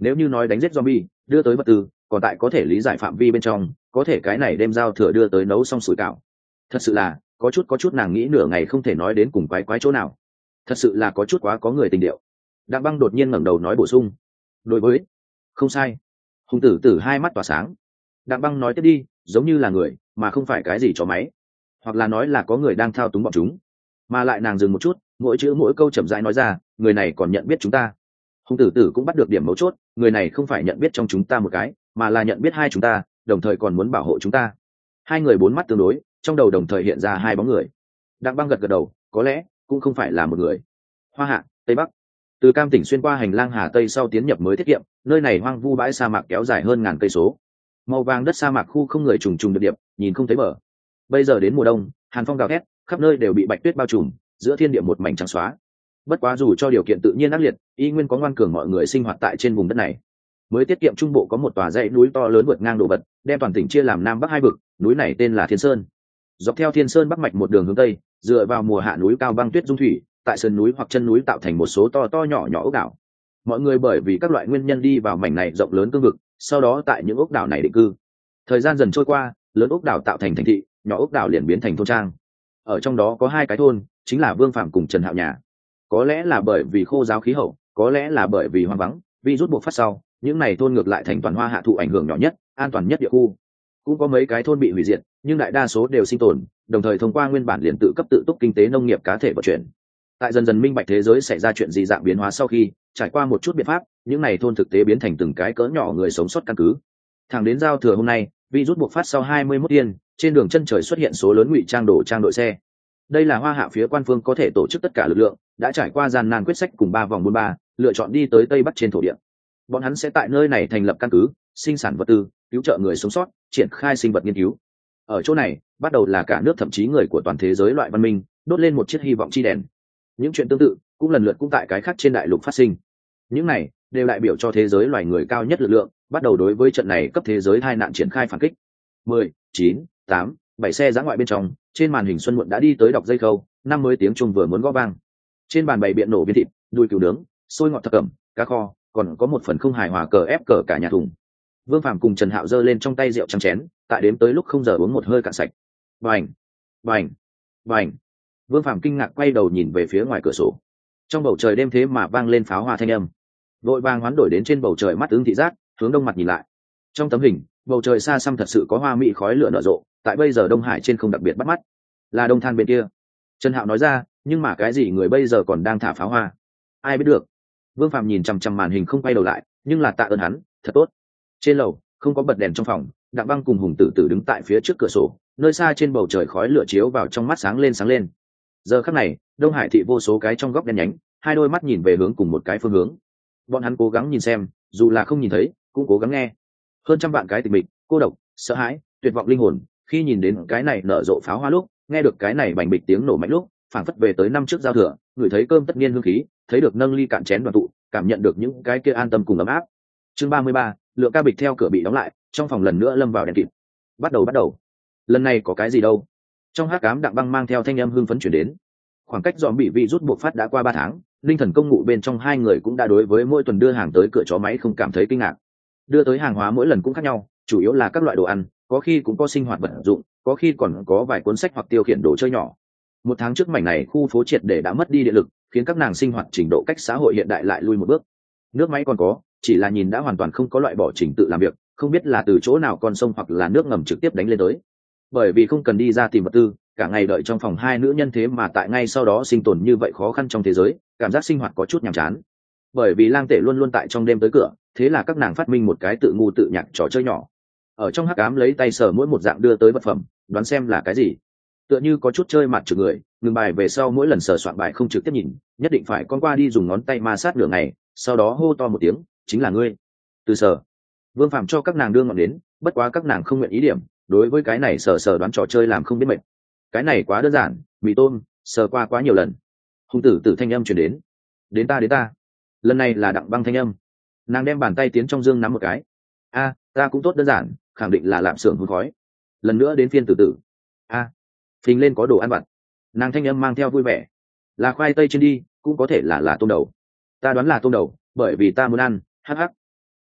nếu như nói đánh giết zombie đưa tới vật tư còn tại có thể lý giải phạm vi bên trong, có thể cái này đem giao thừa đưa tới nấu xong sủi cảo, thật sự là có chút có chút nàng nghĩ nửa ngày không thể nói đến cùng quái quái chỗ nào, thật sự là có chút quá có người tình điệu. Đặng Băng đột nhiên ngẩng đầu nói bổ sung, đối với không sai. Hùng tử tử hai mắt tỏa sáng. Đặng Băng nói tiếp đi, giống như là người mà không phải cái gì chó máy, hoặc là nói là có người đang thao túng bọn chúng. Mà lại nàng dừng một chút, mỗi chữ mỗi câu chậm rãi nói ra, người này còn nhận biết chúng ta. Hùng tử tử cũng bắt được điểm mấu chốt, người này không phải nhận biết trong chúng ta một cái, mà là nhận biết hai chúng ta, đồng thời còn muốn bảo hộ chúng ta. Hai người bốn mắt tương đối, trong đầu đồng thời hiện ra hai bóng người. Đặng Băng gật gật đầu, có lẽ cũng không phải là một người. Hoa Hạ, Tây Bắc. Từ Cam Tỉnh xuyên qua hành lang Hà Tây sau tiến nhập mới tiết kiệm, nơi này hoang vu bãi sa mạc kéo dài hơn ngàn cây số. Màu vàng đất sa mạc khu không người trùng trùng điệp điệp, nhìn không thấy bờ. Bây giờ đến mùa đông, hàn phong gào thét, khắp nơi đều bị bạch tuyết bao trùm, giữa thiên địa một mảnh trắng xóa. Bất quá dù cho điều kiện tự nhiên ác liệt, y nguyên có ngoan cường mọi người sinh hoạt tại trên vùng đất này. Mới tiết kiệm trung bộ có một tòa dãy núi to lớn vượt ngang độ vật, đem toàn tỉnh chia làm nam bắc hai vực, núi này tên là Thiên Sơn. Dọc theo Thiên Sơn bắc mạch một đường hướng tây, dựa vào mùa hạ núi cao băng tuyết dung thủy, tại sườn núi hoặc chân núi tạo thành một số to to nhỏ nhỏ ốc đảo. Mọi người bởi vì các loại nguyên nhân đi vào mảnh này rộng lớn cương vực, sau đó tại những ốc đảo này định cư. Thời gian dần trôi qua, lớn ốc đảo tạo thành thành thị, nhỏ ốc đảo liền biến thành thôn trang. Ở trong đó có hai cái thôn, chính là Vương Phạm cùng Trần Hạo nhà. Có lẽ là bởi vì khô giáo khí hậu, có lẽ là bởi vì hoang vắng, virus buộc phát sau, những này thôn ngược lại thành toàn hoa hạ thụ ảnh hưởng nhỏ nhất, an toàn nhất địa khu. Cũng có mấy cái thôn bị hủy diệt, nhưng đại đa số đều sinh tồn, đồng thời thông qua nguyên bản liền tự cấp tự túc kinh tế nông nghiệp cá thể vận chuyển. Tại dần dần minh bạch thế giới xảy ra chuyện gì dạng biến hóa sau khi trải qua một chút biện pháp, những này thôn thực tế biến thành từng cái cỡ nhỏ người sống sót căn cứ. Thẳng đến giao thừa hôm nay, virus buộc phát sau hai mươi mốt tiên, trên đường chân trời xuất hiện số lớn ngụy trang đổ trang đội xe. Đây là hoa hạ phía quan phương có thể tổ chức tất cả lực lượng, đã trải qua gian nan quyết sách cùng ba vòng bốn ba, lựa chọn đi tới tây bắc trên thổ địa. Bọn hắn sẽ tại nơi này thành lập căn cứ, sinh sản vật tư, cứu trợ người sống sót, triển khai sinh vật nghiên cứu. Ở chỗ này, bắt đầu là cả nước thậm chí người của toàn thế giới loại văn minh, đốt lên một chiếc hy vọng chi đèn. Những chuyện tương tự cũng lần lượt cũng tại cái khác trên đại lục phát sinh. Những này đều đại biểu cho thế giới loài người cao nhất lực lượng, bắt đầu đối với trận này cấp thế giới hai nạn triển khai phản kích. Mười, chín, tám, bảy xe giã ngoại bên trong, trên màn hình Xuân Muộn đã đi tới đọc dây khâu, năm mới tiếng chuông vừa muốn gõ vang. Trên bàn bày biện nổ viên thịt, đùi cừu nướng, xôi ngọt thập cẩm, cá kho, còn có một phần không hài hòa cờ ép cờ cả nhà thùng. Vương Phàm cùng Trần Hạo giơ lên trong tay rượu trắng chén, tại đếm tới lúc không giờ uống một hơi cạn sạch. Bành, bành, bành. Vương Phàm kinh ngạc quay đầu nhìn về phía ngoài cửa sổ. Trong bầu trời đêm thế mà vang lên pháo hoa thanh âm. Vội vàng hoán đổi đến trên bầu trời mắt ứng thị giác, hướng đông mặt nhìn lại. Trong tấm hình, bầu trời xa xăm thật sự có hoa mỹ khói lửa nở rộ, tại bây giờ Đông Hải trên không đặc biệt bắt mắt. Là Đông Than bên kia. Trần Hạo nói ra, nhưng mà cái gì người bây giờ còn đang thả pháo hoa? Ai biết được. Vương Phàm nhìn chằm chằm màn hình không quay đầu lại, nhưng là tạ ơn hắn, thật tốt. Trên lầu, không có bật đèn trong phòng, Đặng Băng cùng Hùng Tử Tử đứng tại phía trước cửa sổ, nơi xa trên bầu trời khói lửa chiếu vào trong mắt sáng lên sáng lên. Giờ khắc này, Đông Hải thị vô số cái trong góc đen nhánh, hai đôi mắt nhìn về hướng cùng một cái phương hướng. Bọn hắn cố gắng nhìn xem, dù là không nhìn thấy, cũng cố gắng nghe. Hơn trăm vạn cái tịch mịch, cô độc, sợ hãi, tuyệt vọng linh hồn, khi nhìn đến cái này nở rộ pháo hoa lúc, nghe được cái này bành bịch tiếng nổ mạnh lúc, phảng phất về tới năm trước giao thừa, ngửi thấy cơm tất niên hương khí, thấy được nâng ly cạn chén đoàn tụ, cảm nhận được những cái kia an tâm cùng ấm áp. Chương ba mươi ba, lượng ca bịch theo cửa bị đóng lại, trong phòng lần nữa lâm vào đèn kịt. Bắt đầu bắt đầu. Lần này có cái gì đâu? Trong hắc ám Đặng Băng mang theo thanh âm hưng phấn chuyển đến. Khoảng cách dòm bị vị rút buộc phát đã qua ba tháng, linh thần công ngụ bên trong hai người cũng đã đối với mỗi tuần đưa hàng tới cửa chó máy không cảm thấy kinh ngạc. Đưa tới hàng hóa mỗi lần cũng khác nhau, chủ yếu là các loại đồ ăn, có khi cũng có sinh hoạt vật dụng, có khi còn có vài cuốn sách hoặc tiêu khiển đồ chơi nhỏ. Một tháng trước mảnh này khu phố triệt để đã mất đi điện lực, khiến các nàng sinh hoạt trình độ cách xã hội hiện đại lại lui một bước. Nước máy còn có, chỉ là nhìn đã hoàn toàn không có loại bỏ trình tự làm việc, không biết là từ chỗ nào con sông hoặc là nước ngầm trực tiếp đánh lên tới. Bởi vì không cần đi ra tìm vật tư, cả ngày đợi trong phòng hai nữ nhân thế mà tại ngay sau đó sinh tồn như vậy khó khăn trong thế giới, cảm giác sinh hoạt có chút nhàm chán. Bởi vì lang tể luôn luôn tại trong đêm tới cửa, thế là các nàng phát minh một cái tự ngu tự nhạc trò chơi nhỏ. Ở trong hắc ám lấy tay sờ mỗi một dạng đưa tới vật phẩm, đoán xem là cái gì. Tựa như có chút chơi mặt chữ người, ngừng bài về sau mỗi lần sờ soạn bài không trực tiếp nhìn, nhất định phải con qua đi dùng ngón tay ma sát nửa ngày, sau đó hô to một tiếng, chính là ngươi. Từ sờ. Vương Phạm cho các nàng đưa ngọn đến, bất quá các nàng không nguyện ý điểm, đối với cái này sờ sờ đoán trò chơi làm không biết mệt. Cái này quá đơn giản, mì tôm, sờ qua quá nhiều lần. Hung tử tử thanh âm truyền đến. Đến ta đến ta. Lần này là Đặng Băng thanh âm. Nàng đem bàn tay tiến trong dương nắm một cái. A, ta cũng tốt đơn giản, khẳng định là lạm xưởng hương khói. Lần nữa đến phiên tử tử. A, phình lên có đồ ăn vặt. Nàng thanh âm mang theo vui vẻ. Là khoai tây trên đi, cũng có thể là là tôm đầu. Ta đoán là tôm đầu, bởi vì ta muốn ăn, hắc hắc.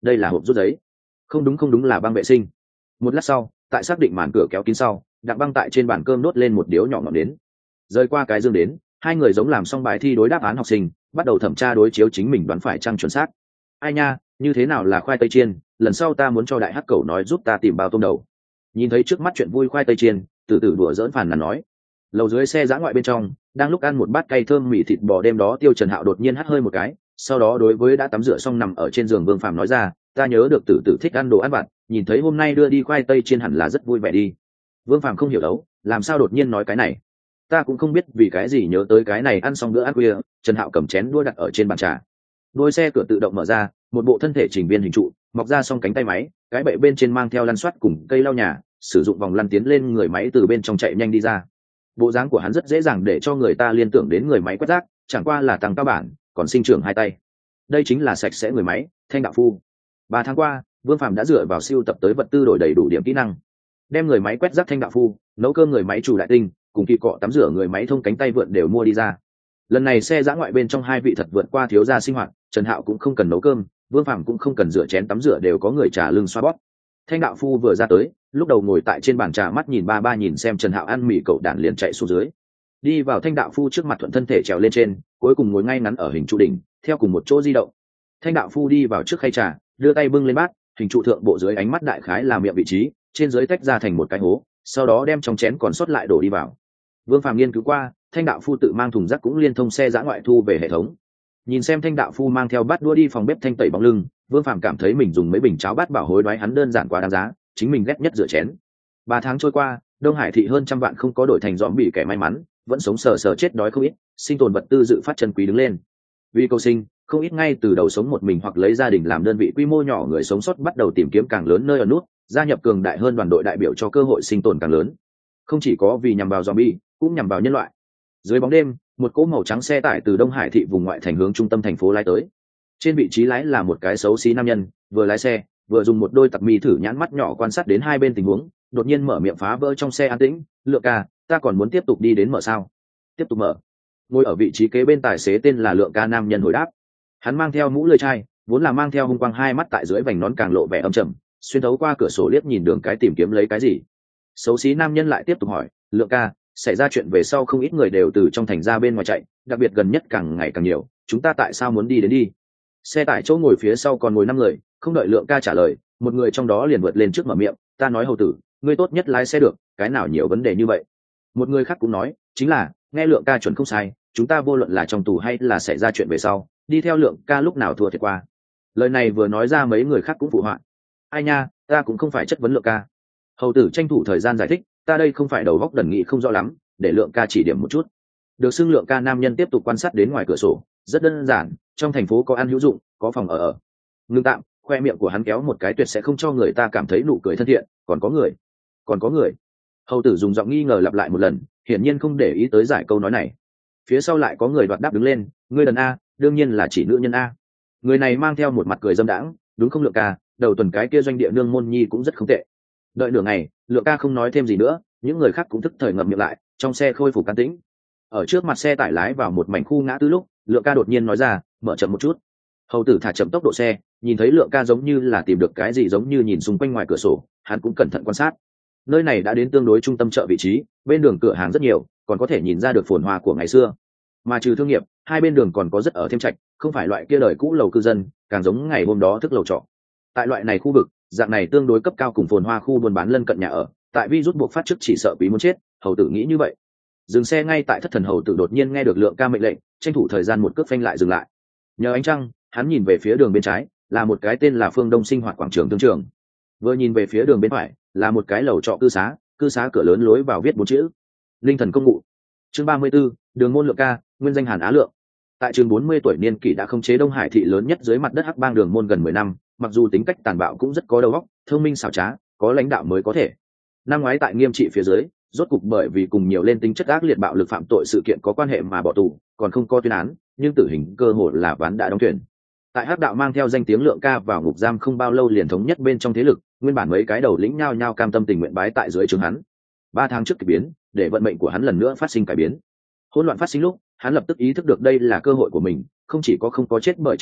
đây là hộp rút giấy. Không đúng không đúng là băng vệ sinh. Một lát sau, tại xác định màn cửa kéo kín sau, Đặng Băng tại trên bàn cơm đốt lên một điếu nhỏ ngọn đến. Rơi qua cái dương đến, hai người giống làm xong bài thi đối đáp án học sinh, bắt đầu thẩm tra đối chiếu chính mình đoán phải chăng chuẩn xác. Ai nha, như thế nào là khoai tây chiên, lần sau ta muốn cho đại hắc cẩu nói giúp ta tìm bao tôm đầu. Nhìn thấy trước mắt chuyện vui khoai tây chiên, từ từ đùa dỡn phàn nàn nói. Lầu dưới xe dã ngoại bên trong, đang lúc ăn một bát cay thơm mì thịt bò đêm đó, Tiêu Trần Hạo đột nhiên hắt hơi một cái, sau đó đối với đã tắm rửa xong nằm ở trên giường Vương Phàm nói ra, ta nhớ được tử tử thích ăn đồ ăn vặt, nhìn thấy hôm nay đưa đi khoai tây chiên hẳn là rất vui vẻ đi. Vương Phàm không hiểu đấu, làm sao đột nhiên nói cái này? Ta cũng không biết vì cái gì nhớ tới cái này. Ăn xong bữa ăn khuya, Trần Hạo cầm chén đũa đặt ở trên bàn trà. Đôi xe cửa tự động mở ra, một bộ thân thể trình viên hình trụ, mọc ra song cánh tay máy, cái bệ bên trên mang theo lăn xoát cùng cây lau nhà, sử dụng vòng lăn tiến lên người máy từ bên trong chạy nhanh đi ra. Bộ dáng của hắn rất dễ dàng để cho người ta liên tưởng đến người máy quét rác, chẳng qua là tăng cao bản, còn sinh trưởng hai tay. Đây chính là sạch sẽ người máy, Thanh đạo phu. Ba tháng qua, Vương Phàm đã dựa vào siêu tập tới vật tư đổi đầy đủ điểm kỹ năng, đem người máy quét rác Thanh đạo phu, nấu cơm người máy chủ đại tinh, cùng kỳ cọ tắm rửa người máy thông cánh tay vượn đều mua đi ra. Lần này xe dã ngoại bên trong hai vị thật vượt qua thiếu gia sinh hoạt, Trần Hạo cũng không cần nấu cơm, Vương Phàm cũng không cần rửa chén tắm rửa, đều có người trà lưng xoa bóp. Thanh đạo phu vừa ra tới, lúc đầu ngồi tại trên bàn trà mắt nhìn ba ba nhìn xem Trần Hạo ăn mì cậu đản liền chạy xuống dưới, đi vào Thanh đạo phu trước mặt thuận thân thể trèo lên trên, cuối cùng ngồi ngay ngắn ở hình trụ đỉnh, theo cùng một chỗ di động. Thanh đạo phu đi vào trước khay trà, đưa tay bưng lên bát, hình trụ thượng bộ dưới ánh mắt đại khái là miệng vị trí, trên dưới tách ra thành một cái hố, sau đó đem trong chén còn sót lại đổ đi vào. Vương Phàm nghiên cứu qua, Thanh đạo phu tự mang thùng rác cũng liên thông xe dã ngoại thu về hệ thống. Nhìn xem Thanh đạo phu mang theo bát đũa đi phòng bếp thanh tẩy bóng lưng, Vương Phàm cảm thấy mình dùng mấy bình cháo bát bảo hối đoái hắn đơn giản quá đáng giá, chính mình ghét nhất rửa chén. Ba tháng trôi qua, Đông Hải thị hơn trăm vạn không có đổi thành dòm bị kẻ may mắn, vẫn sống sờ sờ chết đói không ít, sinh tồn vật tư dự phát chân quý đứng lên. Vì cầu sinh, không ít ngay từ đầu sống một mình hoặc lấy gia đình làm đơn vị quy mô nhỏ người sống sót bắt đầu tìm kiếm càng lớn nơi ở nút, gia nhập cường đại hơn đoàn đội đại biểu cho cơ hội sinh tồn càng lớn. Không chỉ có vì nhằm vào zombie, cũng nhằm vào nhân loại. Dưới bóng đêm, một cỗ màu trắng xe tải từ Đông Hải thị vùng ngoại thành hướng trung tâm thành phố lái tới. Trên vị trí lái là một cái xấu xí nam nhân, vừa lái xe, vừa dùng một đôi tặc mi thử nhãn mắt nhỏ quan sát đến hai bên tình huống, đột nhiên mở miệng phá vỡ trong xe an tĩnh, "Lượng ca, ta còn muốn tiếp tục đi đến mở sao?" "Tiếp tục mở." Ngồi ở vị trí kế bên tài xế tên là Lượng ca nam nhân hồi đáp. Hắn mang theo mũ lưỡi chai, vốn là mang theo hung quang, hai mắt tại dưới vành nón càng lộ vẻ âm trầm, xuyên thấu qua cửa sổ liếc nhìn đường cái tìm kiếm lấy cái gì. Xấu xí nam nhân lại tiếp tục hỏi, "Lượng ca, xảy ra chuyện về sau không ít người đều từ trong thành ra bên ngoài chạy, đặc biệt gần nhất càng ngày càng nhiều, chúng ta tại sao muốn đi đến đi?" Xe tải chỗ ngồi phía sau còn ngồi năm người, không đợi Lượng ca trả lời, một người trong đó liền vượt lên trước mở miệng, "Ta nói hầu tử, ngươi tốt nhất lái xe được, cái nào nhiều vấn đề như vậy." Một người khác cũng nói, "Chính là, nghe Lượng ca chuẩn không sai, chúng ta vô luận là trong tù hay là xảy ra chuyện về sau, đi theo Lượng ca lúc nào thua thiệt qua." Lời này vừa nói ra mấy người khác cũng phụ họa. "Ai nha, ta cũng không phải chất vấn Lượng ca." Hầu tử tranh thủ thời gian giải thích, "Ta đây không phải đầu góc đần nghị không rõ lắm, để Lượng ca chỉ điểm một chút." Được xưng Lượng ca nam nhân tiếp tục quan sát đến ngoài cửa sổ, rất đơn giản, trong thành phố có ăn hữu dụng, có phòng ở ở. Ngưng tạm, khoe miệng của hắn kéo một cái tuyệt sẽ không cho người ta cảm thấy nụ cười thân thiện, "Còn có người, còn có người." Hầu tử dùng giọng nghi ngờ lặp lại một lần, hiển nhiên không để ý tới giải câu nói này. Phía sau lại có người đoạt đáp đứng lên, "Ngươi đần a, đương nhiên là chỉ nữ nhân a." Người này mang theo một mặt cười dâm đãng, "Đúng không Lượng ca, đầu tuần cái kia doanh địa nương môn nhi cũng rất không tệ." Đợi nửa ngày, Lượng ca không nói thêm gì nữa, những người khác cũng thức thời ngậm miệng lại, trong xe khôi phục can tĩnh. Ở trước mặt xe tải lái vào một mảnh khu ngã tư lúc, Lượng ca đột nhiên nói ra, "Mở chậm một chút." Hầu tử thả chậm tốc độ xe, nhìn thấy Lượng ca giống như là tìm được cái gì, giống như nhìn xung quanh ngoài cửa sổ, hắn cũng cẩn thận quan sát. Nơi này đã đến tương đối trung tâm chợ vị trí, bên đường cửa hàng rất nhiều, còn có thể nhìn ra được phồn hoa của ngày xưa. Mà trừ thương nghiệp, hai bên đường còn có rất ở thêm trạch, không phải loại kia đời cũ lầu cư dân, càng giống ngày hôm đó thức lầu trọ. Tại loại này khu vực, dạng này tương đối cấp cao cùng phồn hoa khu buôn bán lân cận nhà ở, tại virus buộc phát trước chỉ sợ quý muốn chết, hầu tử nghĩ như vậy. Dừng xe ngay tại thất thần hầu tử đột nhiên nghe được Lượng ca mệnh lệnh, tranh thủ thời gian một cước phanh lại dừng lại. Nhờ ánh trăng, hắn nhìn về phía đường bên trái, là một cái tên là Phương Đông sinh hoạt quảng trường thương trường. Vừa nhìn về phía đường bên phải, là một cái lầu trọ cư xá, cư xá cửa lớn lối vào viết bốn chữ: Linh Thần Công Ngụ. Chương ba mươi 34, Đường môn Lượng ca, nguyên danh Hàn Á Lượng. Tại trường bốn mươi tuổi niên kỷ đã khống chế Đông Hải thị lớn nhất dưới mặt đất hắc bang Đường môn gần mười năm, mặc dù tính cách tàn bạo cũng rất có đầu óc, thông minh xảo trá, có lãnh đạo mới có thể. Năm ngoái tại nghiêm trị phía dưới, rốt cục bởi vì cùng nhiều lên tính chất ác liệt bạo lực phạm tội sự kiện có quan hệ mà bỏ tù, còn không có tuyên án, nhưng tử hình cơ hội là ván đã đóng thuyền. Tại hắc đạo mang theo danh tiếng Lượng ca vào ngục giam không bao lâu liền thống nhất bên trong thế lực, nguyên bản mấy cái đầu lĩnh nhao nhao cam tâm tình nguyện bái tại dưới trướng hắn. Ba tháng trước kỳ biến, để vận mệnh của hắn lần nữa phát sinh cải biến. Hỗn loạn phát sinh lúc, hắn lập tức ý thức được đây là cơ hội của mình, không chỉ có không có chết bởi trong đó,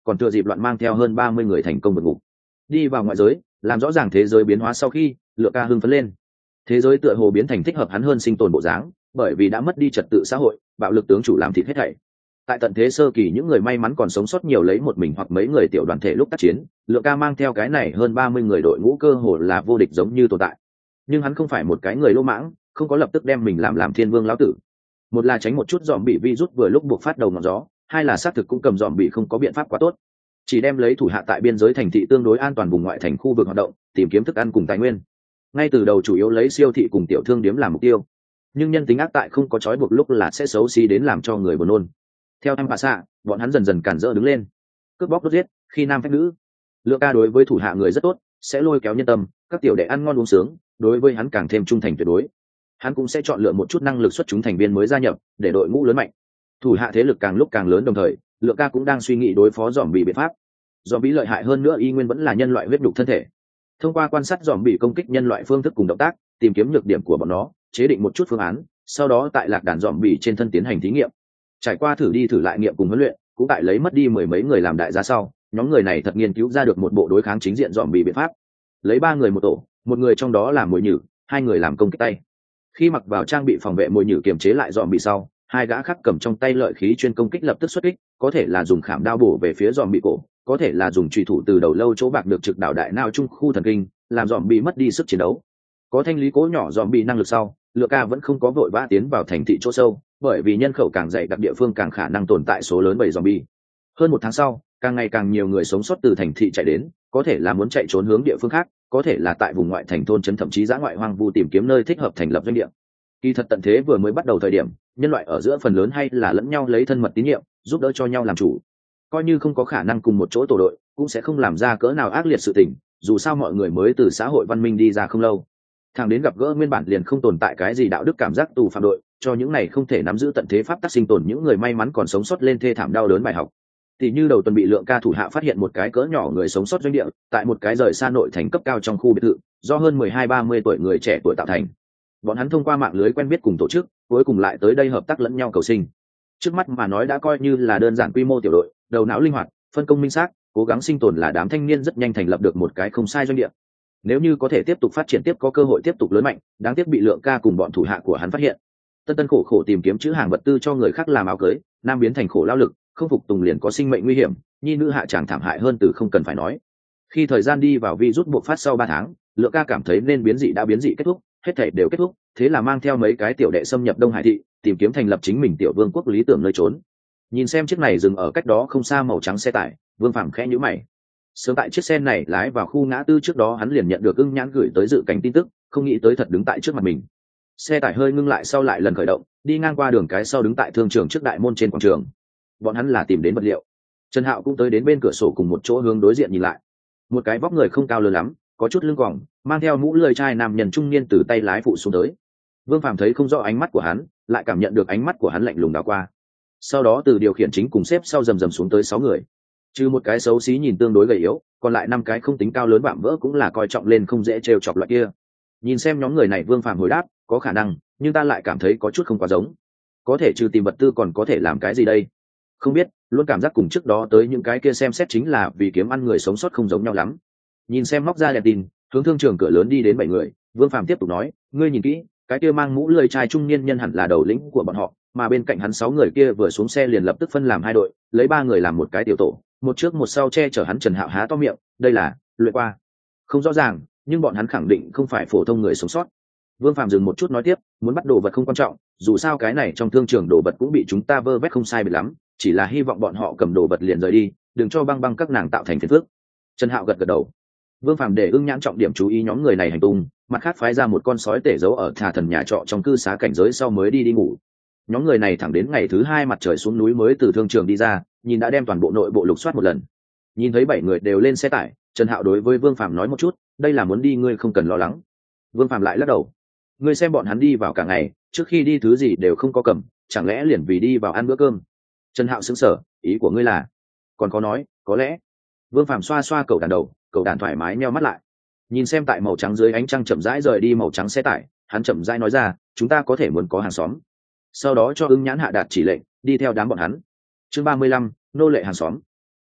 còn thừa dịp loạn mang theo hơn ba mươi người thành công vượt ngục đi vào ngoại giới, làm rõ ràng thế giới biến hóa. Sau khi Lượng Ca hưng phấn lên, thế giới tựa hồ biến thành thích hợp hắn hơn sinh tồn bộ dáng, bởi vì đã mất đi trật tự xã hội, bạo lực tướng chủ làm thịt hết thảy. Tại tận thế sơ kỳ, những người may mắn còn sống sót nhiều lấy một mình hoặc mấy người tiểu đoàn thể lúc tác chiến, Lượng Ca mang theo cái này hơn ba mươi người đội ngũ cơ hồ là vô địch giống như tồn tại. Nhưng hắn không phải một cái người lỗ mãng, không có lập tức đem mình làm làm thiên vương lão tử. Một là tránh một chút dòm bị virus vừa lúc buộc phát đầu ngọn gió, hai là xác thực cũng cầm dòm bị không có biện pháp quá tốt, chỉ đem lấy thủ hạ tại biên giới thành thị tương đối an toàn vùng ngoại thành khu vực hoạt động, tìm kiếm thức ăn cùng tài nguyên. Ngay từ đầu chủ yếu lấy siêu thị cùng tiểu thương điếm làm mục tiêu, nhưng nhân tính ác tại không có trói buộc lúc là sẽ xấu xí đến làm cho người buồn nôn. Theo em bà xạ, bọn hắn dần dần cản rỡ đứng lên, cướp bóc đốt giết, khi nam phách nữ. Lượng Ca đối với thủ hạ người rất tốt, sẽ lôi kéo nhân tâm, các tiểu đệ ăn ngon uống sướng, đối với hắn càng thêm trung thành tuyệt đối. Hắn cũng sẽ chọn lựa một chút năng lực xuất chúng thành viên mới gia nhập, để đội ngũ lớn mạnh. Thủ hạ thế lực càng lúc càng lớn, đồng thời Lượng Ca cũng đang suy nghĩ đối phó dòm bị biện pháp. Dòm bị lợi hại hơn nữa y nguyên vẫn là nhân loại huyết đục thân thể. Thông qua quan sát dòm bị công kích nhân loại phương thức cùng động tác, tìm kiếm nhược điểm của bọn nó, chế định một chút phương án, sau đó tại lạc đàn dòm bị trên thân tiến hành thí nghiệm. Trải qua thử đi thử lại nghiệm cùng huấn luyện, cũng tại lấy mất đi mười mấy người làm đại giá sau, nhóm người này thật nghiên cứu ra được một bộ đối kháng chính diện dòm bị biện pháp. Lấy ba người một tổ, một người trong đó làm mồi nhử, hai người làm công kích tay. Khi mặc vào trang bị phòng vệ mồi nhử kiềm chế lại dòm bị sau, hai gã khác cầm trong tay lợi khí chuyên công kích lập tức xuất kích, có thể là dùng khảm đao bổ về phía dòm bị cổ, có thể là dùng chùy thủ từ đầu lâu chỗ bạc được trực đảo đại não trung khu thần kinh, làm dòm bị mất đi sức chiến đấu. Có thanh lý cố nhỏ dòm bị năng lực sau, Lượng Ca vẫn không có vội vã tiến vào thành thị chỗ sâu, bởi vì nhân khẩu càng dày đặc địa phương càng khả năng tồn tại số lớn bầy zombie. Hơn một tháng sau, càng ngày càng nhiều người sống sót từ thành thị chạy đến, có thể là muốn chạy trốn hướng địa phương khác, có thể là tại vùng ngoại thành thôn trấn thậm chí dã ngoại hoang vu tìm kiếm nơi thích hợp thành lập doanh địa. Kỳ thật tận thế vừa mới bắt đầu thời điểm, nhân loại ở giữa phần lớn hay là lẫn nhau lấy thân mật tín nhiệm, giúp đỡ cho nhau làm chủ. Coi như không có khả năng cùng một chỗ tổ đội, cũng sẽ không làm ra cỡ nào ác liệt sự tình, dù sao mọi người mới từ xã hội văn minh đi ra không lâu. Thằng đến gặp gỡ nguyên bản liền không tồn tại cái gì đạo đức cảm giác tù phạm đội, cho những này không thể nắm giữ tận thế pháp tắc sinh tồn những người may mắn còn sống sót lên thê thảm đau đớn bài học. Tỷ như đầu tuần bị Lượng Ca thủ hạ phát hiện một cái cỡ nhỏ người sống sót doanh địa, tại một cái rời xa nội thành cấp cao trong khu biệt thự, do hơn mười hai ba mươi tuổi người trẻ tuổi tạo thành. Bọn hắn thông qua mạng lưới quen biết cùng tổ chức, cuối cùng lại tới đây hợp tác lẫn nhau cầu sinh. Trước mắt mà nói đã coi như là đơn giản quy mô tiểu đội, đầu não linh hoạt, phân công minh xác, cố gắng sinh tồn là đám thanh niên rất nhanh thành lập được một cái không sai doanh địa. Nếu như có thể tiếp tục phát triển tiếp có cơ hội tiếp tục lớn mạnh, đáng tiếc bị Lượng Ca cùng bọn thủ hạ của hắn phát hiện. Tân tân khổ khổ tìm kiếm chữ hàng vật tư cho người khác làm áo cưới, nam biến thành khổ lao lực, không phục tùng liền có sinh mệnh nguy hiểm, nhi nữ hạ chàng thảm hại hơn từ không cần phải nói. Khi thời gian đi vào virus buộc phát sau ba tháng, Lượng Ca cảm thấy nên biến dị đã biến dị kết thúc, hết thảy đều kết thúc, thế là mang theo mấy cái tiểu đệ xâm nhập Đông Hải thị, tìm kiếm thành lập chính mình tiểu vương quốc lý tưởng nơi trốn. Nhìn xem chiếc này dừng ở cách đó không xa màu trắng xe tải, Vương Phàm khẽ nhíu mày. Sớm tại chiếc xe này lái vào khu ngã tư trước đó hắn liền nhận được ưng nhãn gửi tới dự cảnh tin tức, không nghĩ tới thật đứng tại trước mặt mình. Xe tải hơi ngưng lại sau lại lần khởi động, đi ngang qua đường cái sau đứng tại thương trường trước đại môn trên quảng trường. Bọn hắn là tìm đến vật liệu. Trần Hạo cũng tới đến bên cửa sổ cùng một chỗ hướng đối diện nhìn lại. Một cái vóc người không cao lớn lắm, có chút lưng còng, mang theo mũ lưỡi chai nam nhân trung niên từ tay lái phụ xuống tới. Vương Phàm thấy không rõ ánh mắt của hắn, lại cảm nhận được ánh mắt của hắn lạnh lùng đảo qua. Sau đó từ điều khiển chính cùng xếp sau rầm rầm xuống tới sáu người. Trừ một cái xấu xí nhìn tương đối gầy yếu, còn lại năm cái không tính cao lớn vạm vỡ cũng là coi trọng lên không dễ trêu chọc loại kia. Nhìn xem nhóm người này, Vương Phàm hồi đáp, có khả năng, nhưng ta lại cảm thấy có chút không quá giống. Có thể trừ tìm vật tư còn có thể làm cái gì đây? Không biết, luôn cảm giác cùng trước đó tới những cái kia xem xét chính là vì kiếm ăn người sống sót không giống nhau lắm. Nhìn xem móc ra đèn tin, hướng thương trường cửa lớn đi đến bảy người, Vương Phàm tiếp tục nói, ngươi nhìn kỹ, cái kia mang mũ lưỡi chai trung niên nhân hẳn là đầu lĩnh của bọn họ, mà bên cạnh hắn sáu người kia vừa xuống xe liền lập tức phân làm hai đội, lấy ba người làm một cái tiểu tổ, một trước một sau che chở hắn. Trần Hạo há to miệng, đây là luyện qua? Không rõ ràng, nhưng bọn hắn khẳng định không phải phổ thông người sống sót. Vương Phàm dừng một chút nói tiếp, muốn bắt đồ vật không quan trọng, dù sao cái này trong thương trường đồ vật cũng bị chúng ta vơ vét không sai biệt lắm, chỉ là hy vọng bọn họ cầm đồ vật liền rời đi, đừng cho băng băng các nàng tạo thành phiền phức. Trần Hạo gật gật đầu. Vương Phàm để ưng nhãn trọng điểm chú ý nhóm người này hành tung, mặt khác phái ra một con sói tể giấu ở thả thần nhà trọ trong cư xá cảnh giới sau mới đi đi ngủ. Nhóm người này thẳng đến ngày thứ hai mặt trời xuống núi mới từ thương trường đi ra, nhìn đã đem toàn bộ nội bộ lục soát một lần. Nhìn thấy bảy người đều lên xe tải, Trần Hạo đối với Vương Phàm nói một chút, đây là muốn đi ngươi không cần lo lắng. Vương Phàm lại lắc đầu, ngươi xem bọn hắn đi vào cả ngày, trước khi đi thứ gì đều không có cầm, chẳng lẽ liền vì đi vào ăn bữa cơm? Trần Hạo sững sờ, ý của ngươi là? Còn có nói, có lẽ. Vương Phàm xoa xoa cầu đàn đầu, cầu đàn thoải mái nheo mắt lại, nhìn xem tại màu trắng dưới ánh trăng chậm rãi rời đi màu trắng xe tải, hắn chậm rãi nói ra, chúng ta có thể muốn có hàng xóm. Sau đó cho ưng nhãn hạ đạt chỉ lệnh, đi theo đám bọn hắn. Chương ba mươi lăm, nô lệ hàng xóm.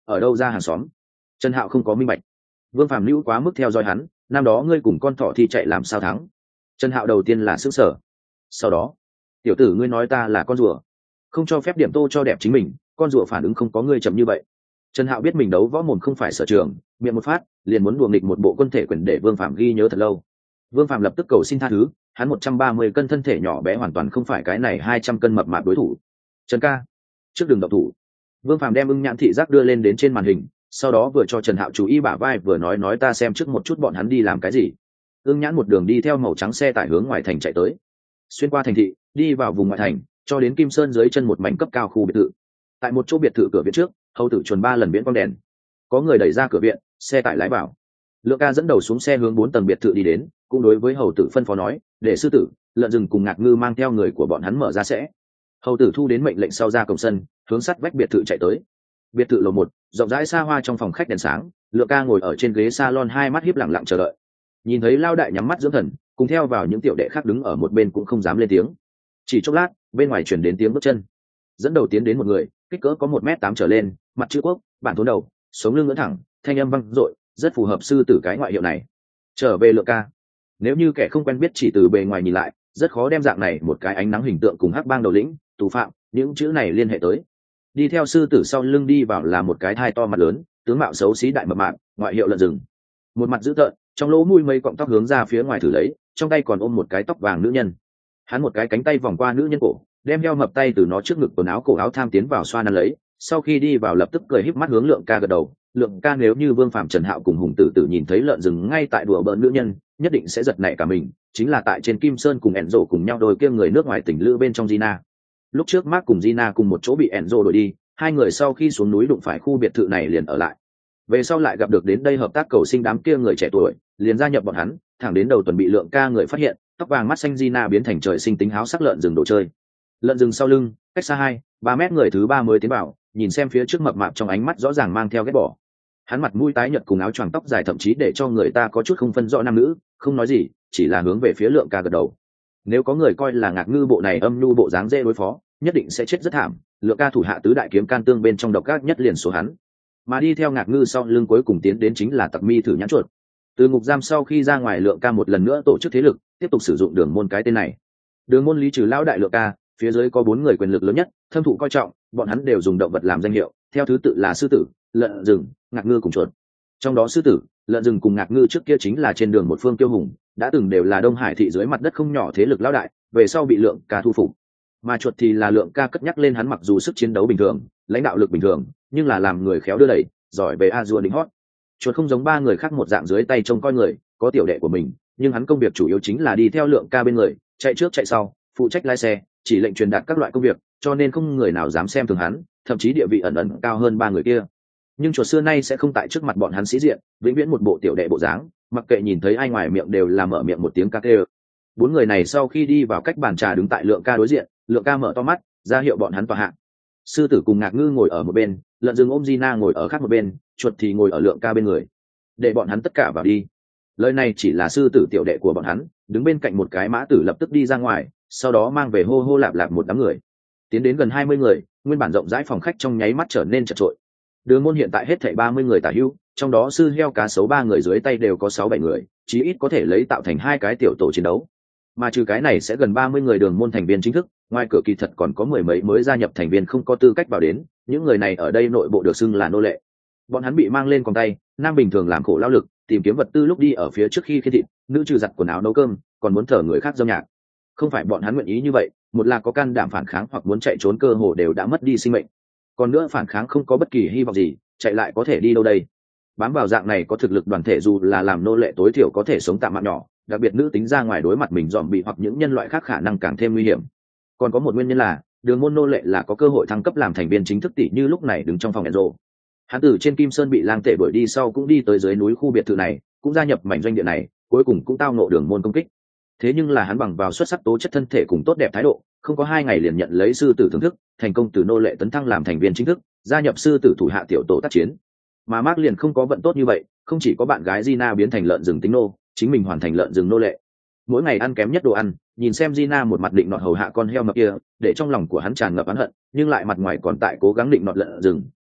ở đâu ra hàng xóm? Trần Hạo không có minh bạch. Vương Phàm lưu quá mức theo dõi hắn, năm đó ngươi cùng con thỏ thi chạy làm sao thắng? Trần Hạo đầu tiên là sững sờ, sau đó, tiểu tử ngươi nói ta là con rùa, không cho phép điểm tô cho đẹp chính mình, con rùa phản ứng không có ngươi chậm như vậy. Trần Hạo biết mình đấu võ mồm không phải sở trường, miệng một phát liền muốn đùa nghịch một bộ quân thể quyền để Vương Phàm ghi nhớ thật lâu. Vương Phàm lập tức cầu xin tha thứ, hắn một trăm ba mươi cân thân thể nhỏ bé hoàn toàn không phải cái này hai trăm cân mập mạp đối thủ. Trần ca, trước đường động thủ. Vương Phàm đem ưng nhãn thị giác đưa lên đến trên màn hình, sau đó vừa cho Trần Hạo chú ý bả vai vừa nói nói ta xem trước một chút bọn hắn đi làm cái gì. Ưng nhãn một đường đi theo màu trắng xe tải hướng ngoài thành chạy tới, xuyên qua thành thị, đi vào vùng ngoại thành, cho đến Kim Sơn dưới chân một mảnh cấp cao khu biệt thự. Tại một chỗ biệt thự cửa viện trước, hầu tử chuồn ba lần viễn quang đèn. Có người đẩy ra cửa viện, xe tải lái vào. Lượng ca dẫn đầu xuống xe hướng bốn tầng biệt thự đi đến, cũng đối với hầu tử phân phó nói, để sư tử, lợn rừng cùng ngạc ngư mang theo người của bọn hắn mở ra sẽ. Hầu tử thu đến mệnh lệnh sau ra cổng sân, hướng sắt vách biệt thự chạy tới. Biệt thự lầu một, rộng rãi xa hoa trong phòng khách đèn sáng, Lượng ca ngồi ở trên ghế salon hai mắt híp lặng lặng chờ đợi. Nhìn thấy Lao đại nhắm mắt dưỡng thần, cùng theo vào những tiểu đệ khác đứng ở một bên cũng không dám lên tiếng. Chỉ chốc lát, bên ngoài truyền đến tiếng bước chân. Dẫn đầu tiến đến một người, kích cỡ có một mét tám trở lên, mặt chữ quốc, bản thốn đầu, sống lưng ngửa thẳng, thanh âm vang dội, rất phù hợp sư tử cái ngoại hiệu này. Trở về Lượng ca. Nếu như kẻ không quen biết chỉ từ bề ngoài nhìn lại, rất khó đem dạng này một cái ánh nắng hình tượng cùng hắc bang đầu lĩnh, tù phạm, những chữ này liên hệ tới. Đi theo sư tử sau lưng đi vào là một cái thai to mặt lớn, tướng mạo xấu xí đại mập mạp, ngoại hiệu lợn rừng. Một mặt dữ tợn, trong lỗ mũi mây cọng tóc hướng ra phía ngoài thử lấy, trong tay còn ôm một cái tóc vàng nữ nhân. Hắn một cái cánh tay vòng qua nữ nhân cổ, đem heo mập tay từ nó trước ngực quần áo cổ áo tham tiến vào xoa nắn lấy, sau khi đi vào lập tức cười híp mắt hướng Lượng ca gật đầu. Lượng ca nếu như Vương Phạm Trần Hạo cùng Hùng Tử Tử nhìn thấy lợn rừng ngay tại đùa bỡn nữ nhân, nhất định sẽ giật nảy cả mình, chính là tại trên Kim Sơn cùng Enzo cùng nhau đôi kia người nước ngoài tình lữ bên trong Gina. Lúc trước Mark cùng Gina cùng một chỗ bị Enzo đuổi đi, hai người sau khi xuống núi đụng phải khu biệt thự này liền ở lại. Về sau lại gặp được đến đây hợp tác cầu sinh đám kia người trẻ tuổi, liền gia nhập bọn hắn, thẳng đến đầu tuần bị Lượng ca người phát hiện, tóc vàng mắt xanh Gina biến thành trời sinh tính háo sắc lợn rừng đồ chơi. Lợn rừng sau lưng, cách xa hai, ba mét người thứ ba mới tiến vào, nhìn xem phía trước mập mạp trong ánh mắt rõ ràng mang theo ghét bỏ. Hắn mặt mũi tái nhợt cùng áo choàng tóc dài thậm chí để cho người ta có chút không phân rõ nam nữ, không nói gì, chỉ là hướng về phía Lượng ca gật đầu. Nếu có người coi là Ngạc Ngư bộ này âm nhu bộ dáng dễ đối phó, nhất định sẽ chết rất thảm. Lượng ca thủ hạ tứ đại kiếm can tương bên trong độc ác nhất liền số hắn. Mà đi theo Ngạc Ngư sau lưng cuối cùng tiến đến chính là Tặc Mi thử nhãn chuột. Từ ngục giam sau khi ra ngoài, Lượng ca một lần nữa tổ chức thế lực, tiếp tục sử dụng đường môn cái tên này. Đường môn lý trừ lão đại Lượng ca, phía dưới có bốn người quyền lực lớn nhất, thâm thụ coi trọng, bọn hắn đều dùng động vật làm danh hiệu, theo thứ tự là sư tử, lợn rừng, ngạc ngư cùng chuột. Trong đó sư tử, lợn rừng cùng ngạc ngư trước kia chính là trên đường một phương tiêu hùng, đã từng đều là Đông Hải thị dưới mặt đất không nhỏ thế lực lão đại, về sau bị Lượng ca thu phục. Mà chuột thì là Lượng ca cất nhắc lên hắn, mặc dù sức chiến đấu bình thường, lãnh đạo lực bình thường, nhưng là làm người khéo đưa đẩy, giỏi về a dua đính hót. Chuột không giống ba người khác một dạng dưới tay trông coi người, có tiểu đệ của mình, nhưng hắn công việc chủ yếu chính là đi theo Lượng ca bên người, chạy trước chạy sau, phụ trách lái xe, chỉ lệnh truyền đạt các loại công việc, cho nên không người nào dám xem thường hắn, thậm chí địa vị ẩn ẩn cao hơn ba người kia. Nhưng chuột xưa nay sẽ không tại trước mặt bọn hắn sĩ diện, vĩnh viễn một bộ tiểu đệ bộ dáng, mặc kệ nhìn thấy ai ngoài miệng đều là mở miệng một tiếng ca kêu. Bốn người này sau khi đi vào cách bàn trà đứng tại Lượng ca đối diện, Lượng ca mở to mắt, ra hiệu bọn hắn tòa hạ. Sư tử cùng ngạc ngư ngồi ở một bên, lợn rừng ôm Gina ngồi ở khác một bên, chuột thì ngồi ở Lượng ca bên người. Để bọn hắn tất cả vào đi. Lời này chỉ là sư tử tiểu đệ của bọn hắn, đứng bên cạnh một cái mã tử lập tức đi ra ngoài, sau đó mang về hô hô lạp lạp một đám người. Tiến đến gần hai mươi người, nguyên bản rộng rãi phòng khách trong nháy mắt trở nên chật trội. Đường môn hiện tại hết thảy ba mươi người tả hữu, trong đó sư heo cá sấu ba người dưới tay đều có sáu bảy người, chí ít có thể lấy tạo thành hai cái tiểu tổ chiến đấu. Mà trừ cái này sẽ gần ba mươi người đường môn thành viên chính thức, ngoài cửa kỳ thật còn có mười mấy mới gia nhập thành viên không có tư cách vào đến, những người này ở đây nội bộ được xưng là nô lệ. Bọn hắn bị mang lên còng tay, nam bình thường làm khổ lao lực, tìm kiếm vật tư lúc đi ở phía trước khi khiêng thịt, nữ trừ giặt quần áo nấu cơm, còn muốn thờ người khác dâm nhạc. Không phải bọn hắn nguyện ý như vậy, một là có can đảm phản kháng hoặc muốn chạy trốn cơ hồ đều đã mất đi sinh mệnh. Còn nữa phản kháng không có bất kỳ hy vọng gì, chạy lại có thể đi đâu đây? Bám vào dạng này có thực lực đoàn thể dù là làm nô lệ tối thiểu có thể sống tạm mạng nhỏ, đặc biệt nữ tính ra ngoài đối mặt mình dòm bị hoặc những nhân loại khác khả năng càng thêm nguy hiểm. Còn có một nguyên nhân là, đường môn nô lệ là có cơ hội thăng cấp làm thành viên chính thức, tỷ như lúc này đứng trong phòng Enzo. Hắn từ trên Kim Sơn bị lang tệ đuổi đi sau cũng đi tới dưới núi khu biệt thự này, cũng gia nhập mảnh doanh địa này, cuối cùng cũng tao ngộ đường môn công kích. Thế nhưng là hắn bằng vào xuất sắc tố chất thân thể cùng tốt đẹp thái độ, không có hai ngày liền nhận lấy sư tử thưởng thức, thành công từ nô lệ tấn thăng làm thành viên chính thức, gia nhập sư tử thủ hạ tiểu tổ tác chiến. Mà Mark liền không có vận tốt như vậy, không chỉ có bạn gái Gina biến thành lợn rừng tính nô, chính mình hoàn thành lợn rừng nô lệ. Mỗi ngày ăn kém nhất đồ ăn, nhìn xem Gina một mặt định nọt hầu hạ con heo mập kia, để trong lòng của hắn tràn ngập oán hận, nhưng lại mặt ngoài còn tại cố gắng định nọt lợn rừng,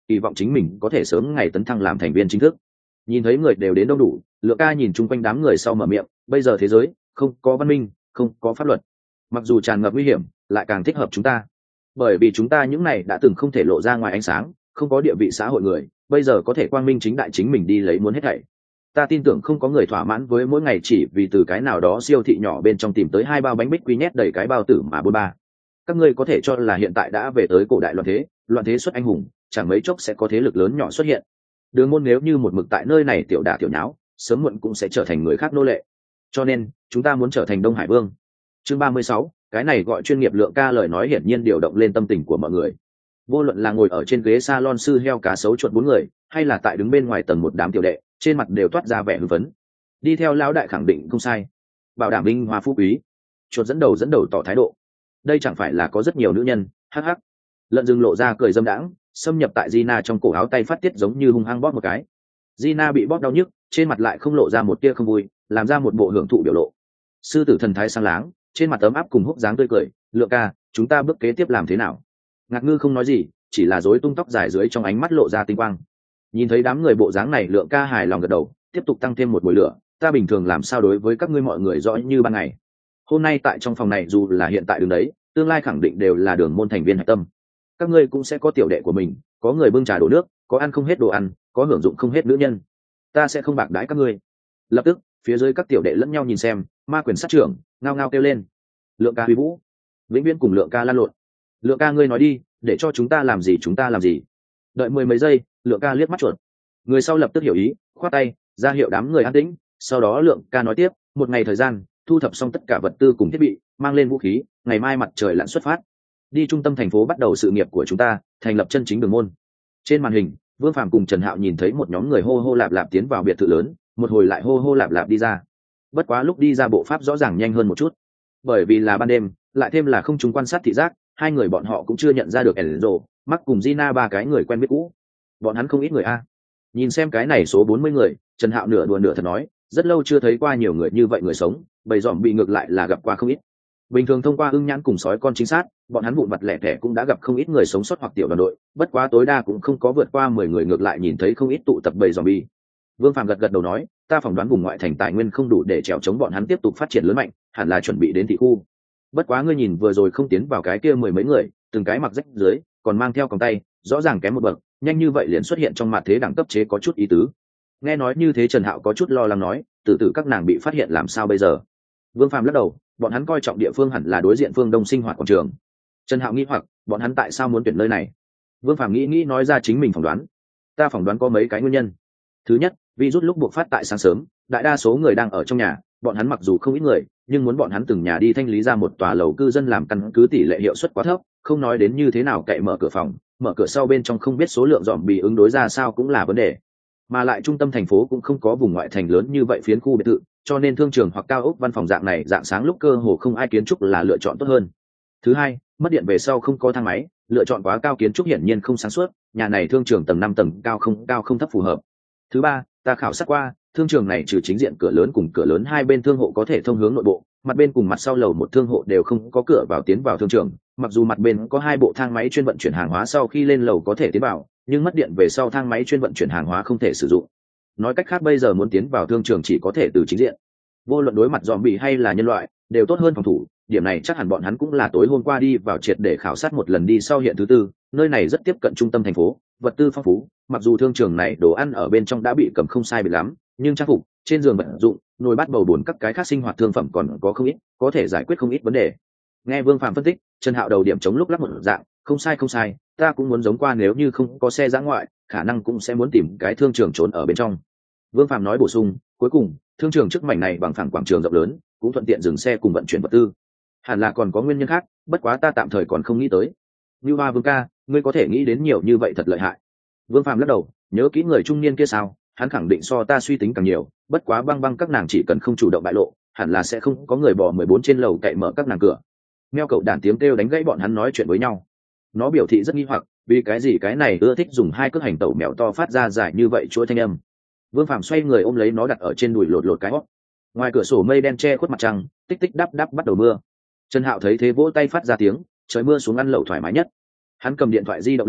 kỳ vọng chính mình có thể sớm ngày tấn thăng làm thành viên chính thức. Nhìn thấy người đều đến đông đủ, Lượng Ca nhìn chung quanh đám người sau mở miệng, bây giờ thế giới không có văn minh, không có pháp luật, mặc dù tràn ngập nguy hiểm, lại càng thích hợp chúng ta. Bởi vì chúng ta những này đã từng không thể lộ ra ngoài ánh sáng, không có địa vị xã hội người, bây giờ có thể quang minh chính đại chính mình đi lấy muốn hết thảy. Ta tin tưởng không có người thỏa mãn với mỗi ngày chỉ vì từ cái nào đó siêu thị nhỏ bên trong tìm tới hai bao bánh bích quy nhét đầy cái bao tử mà bôn ba. Các ngươi có thể cho là hiện tại đã về tới cổ đại loạn thế, loạn thế xuất anh hùng, chẳng mấy chốc sẽ có thế lực lớn nhỏ xuất hiện. Đường môn nếu như một mực tại nơi này tiểu đả tiểu nháo, sớm muộn cũng sẽ trở thành người khác nô lệ. Cho nên chúng ta muốn trở thành Đông Hải Vương. Chương ba mươi sáu, cái này gọi chuyên nghiệp. Lượng Ca lời nói hiển nhiên điều động lên tâm tình của mọi người. Vô luận là ngồi ở trên ghế salon sư heo cá sấu chuột bốn người, hay là tại đứng bên ngoài tầng một đám tiểu đệ, trên mặt đều toát ra vẻ hưng phấn. Đi theo lão đại khẳng định không sai, bảo đảm vinh hoa phú quý. Chuột dẫn đầu dẫn đầu tỏ thái độ. Đây chẳng phải là có rất nhiều nữ nhân, hắc hắc. Lợn rừng lộ ra cười dâm đãng, xâm nhập tại Gina trong cổ áo, tay phát tiết giống như hung hăng bóp một cái. Gina bị bóp đau nhức, trên mặt lại không lộ ra một tia không vui, làm ra một bộ hưởng thụ biểu lộ. Sư tử thần thái sáng láng, trên mặt ấm áp cùng húc dáng tươi cười. Lượng ca, chúng ta bước kế tiếp làm thế nào? Ngạc Ngư không nói gì, chỉ là rối tung tóc dài dưới trong ánh mắt lộ ra tinh quang. Nhìn thấy đám người bộ dáng này, Lượng ca hài lòng gật đầu, tiếp tục tăng thêm một mùi lửa. Ta bình thường làm sao đối với các ngươi mọi người rõ như ban ngày. Hôm nay tại trong phòng này dù là hiện tại đứng đấy, tương lai khẳng định đều là đường môn thành viên hạch tâm. Các ngươi cũng sẽ có tiểu đệ của mình, có người bưng trà đổ nước, có ăn không hết đồ ăn, có hưởng dụng không hết nữ nhân. Ta sẽ không bạc đãi các ngươi. Lập tức, phía dưới các tiểu đệ lẫn nhau nhìn xem, ma quyền sát trưởng, ngao ngao kêu lên. Lượng ca huy vũ, vĩnh viễn cùng Lượng ca lan lộn. Lượng ca ngươi nói đi, để cho chúng ta làm gì chúng ta làm gì. Đợi mười mấy giây, Lượng ca liếc mắt chuột. Người sau lập tức hiểu ý, khoát tay ra hiệu đám người an tĩnh. Sau đó Lượng ca nói tiếp, một ngày thời gian, thu thập xong tất cả vật tư cùng thiết bị, mang lên vũ khí, ngày mai mặt trời lặn xuất phát, đi trung tâm thành phố bắt đầu sự nghiệp của chúng ta, thành lập chân chính đường môn. Trên màn hình, Vương Phàm cùng Trần Hạo nhìn thấy một nhóm người hô hô lạp lạp tiến vào biệt thự lớn, một hồi lại hô hô lạp lạp đi ra. Bất quá lúc đi ra bộ pháp rõ ràng nhanh hơn một chút, bởi vì là ban đêm, lại thêm là không chúng quan sát thị giác, hai người bọn họ cũng chưa nhận ra được Enzo, Mark cùng Gina ba cái người quen biết cũ. Bọn hắn không ít người a. Nhìn xem cái này số bốn mươi người, Trần Hạo nửa đùa nửa thật nói, rất lâu chưa thấy qua nhiều người như vậy người sống, bầy dòm bị ngược lại là gặp qua không ít. Bình thường thông qua ưng nhãn cùng sói con chính xác, bọn hắn vụn vặt lẻ tẻ cũng đã gặp không ít người sống sót hoặc tiểu đoàn đội, bất quá tối đa cũng không có vượt qua mười người, ngược lại nhìn thấy không ít tụ tập bầy zombie. Vương Phàm gật gật đầu nói, ta phỏng đoán vùng ngoại thành tài nguyên không đủ để trèo chống bọn hắn tiếp tục phát triển lớn mạnh, hẳn là chuẩn bị đến thị khu. Bất quá ngươi nhìn vừa rồi không tiến vào cái kia mười mấy người, từng cái mặc rách dưới, còn mang theo còng tay, rõ ràng kém một bậc, nhanh như vậy liền xuất hiện trong mặt thế đẳng cấp chế có chút ý tứ. Nghe nói như thế, Trần Hạo có chút lo lắng nói, tự tử các nàng bị phát hiện làm sao bây giờ? Vương Phàm lắc đầu, bọn hắn coi trọng địa phương hẳn là đối diện phương đông sinh hoạt quảng trường. Trần Hạo nghĩ hoặc, bọn hắn tại sao muốn tuyển nơi này? Vương Phàm nghĩ nghĩ nói ra chính mình phỏng đoán. Ta phỏng đoán có mấy cái nguyên nhân. Thứ nhất, virus lúc buộc phát tại sáng sớm, đại đa số người đang ở trong nhà, bọn hắn mặc dù không ít người, nhưng muốn bọn hắn từng nhà đi thanh lý ra một tòa lầu cư dân làm căn cứ tỷ lệ hiệu suất quá thấp, không nói đến như thế nào cậy mở cửa phòng, mở cửa sau bên trong không biết số lượng dòm bị ứng đối ra sao cũng là vấn đề. Mà lại trung tâm thành phố cũng không có vùng ngoại thành lớn như vậy phiến khu biệt thự, cho nên thương trường hoặc cao ốc văn phòng dạng này dạng sáng lúc cơ hồ không ai kiến trúc là lựa chọn tốt hơn. Thứ hai, mất điện về sau không có thang máy, lựa chọn quá cao kiến trúc hiển nhiên không sáng suốt, nhà này thương trường tầng năm tầng cao không cao không thấp phù hợp. Thứ ba, ta khảo sát qua, thương trường này trừ chính diện cửa lớn cùng cửa lớn hai bên thương hộ có thể thông hướng nội bộ, mặt bên cùng mặt sau lầu một thương hộ đều không có cửa vào tiến vào thương trường, mặc dù mặt bên có hai bộ thang máy chuyên vận chuyển hàng hóa sau khi lên lầu có thể tiến vào, nhưng mất điện về sau thang máy chuyên vận chuyển hàng hóa không thể sử dụng. Nói cách khác bây giờ muốn tiến vào thương trường chỉ có thể từ chính diện. Vô luận đối mặt zombie hay là nhân loại, đều tốt hơn phòng thủ, điểm này chắc hẳn bọn hắn cũng là tối hôm qua đi vào triệt để khảo sát một lần đi sau hiện thứ tư, nơi này rất tiếp cận trung tâm thành phố, vật tư phong phú, mặc dù thương trường này đồ ăn ở bên trong đã bị cầm không sai biệt lắm, nhưng trang phục, trên giường vận dụng, nồi bát bầu bùn các cái khác sinh hoạt thương phẩm còn có không ít, có thể giải quyết không ít vấn đề. Nghe Vương Phàm phân tích, Trần Hạo đầu điểm chống lúc lắc một dạng, không sai không sai, ta cũng muốn giống qua nếu như không có xe dã ngoại, khả năng cũng sẽ muốn tìm cái thương trường trốn ở bên trong. Vương Phàm nói bổ sung, cuối cùng, thương trường trước mảnh này bằng phẳng quảng trường rộng lớn, cũng thuận tiện dừng xe cùng vận chuyển vật tư. Hẳn là còn có nguyên nhân khác, bất quá ta tạm thời còn không nghĩ tới. Như Hoa Vương ca, ngươi có thể nghĩ đến nhiều như vậy thật lợi hại. Vương Phàm lắc đầu, nhớ kỹ người trung niên kia sao, hắn khẳng định so ta suy tính càng nhiều, bất quá băng băng các nàng chỉ cần không chủ động bại lộ, hẳn là sẽ không có người bỏ mười bốn trên lầu cậy mở các nàng cửa. Meo cậu đàn tiếng kêu đánh gãy bọn hắn nói chuyện với nhau. Nó biểu thị rất nghi hoặc, vì cái gì cái này ưa thích dùng hai cước hành tẩu mèo to phát ra dài như vậy chuỗi thanh âm. Vương Phàm xoay người ôm lấy nó đặt ở trên đùi lột lột cái hót. Ngoài cửa sổ mây đen che khuất mặt trăng, tích tích đắp đắp bắt đầu mưa. Trần Hạo thấy thế vỗ tay phát ra tiếng, trời mưa xuống ăn lẩu thoải mái nhất. Hắn cầm điện thoại di động lên,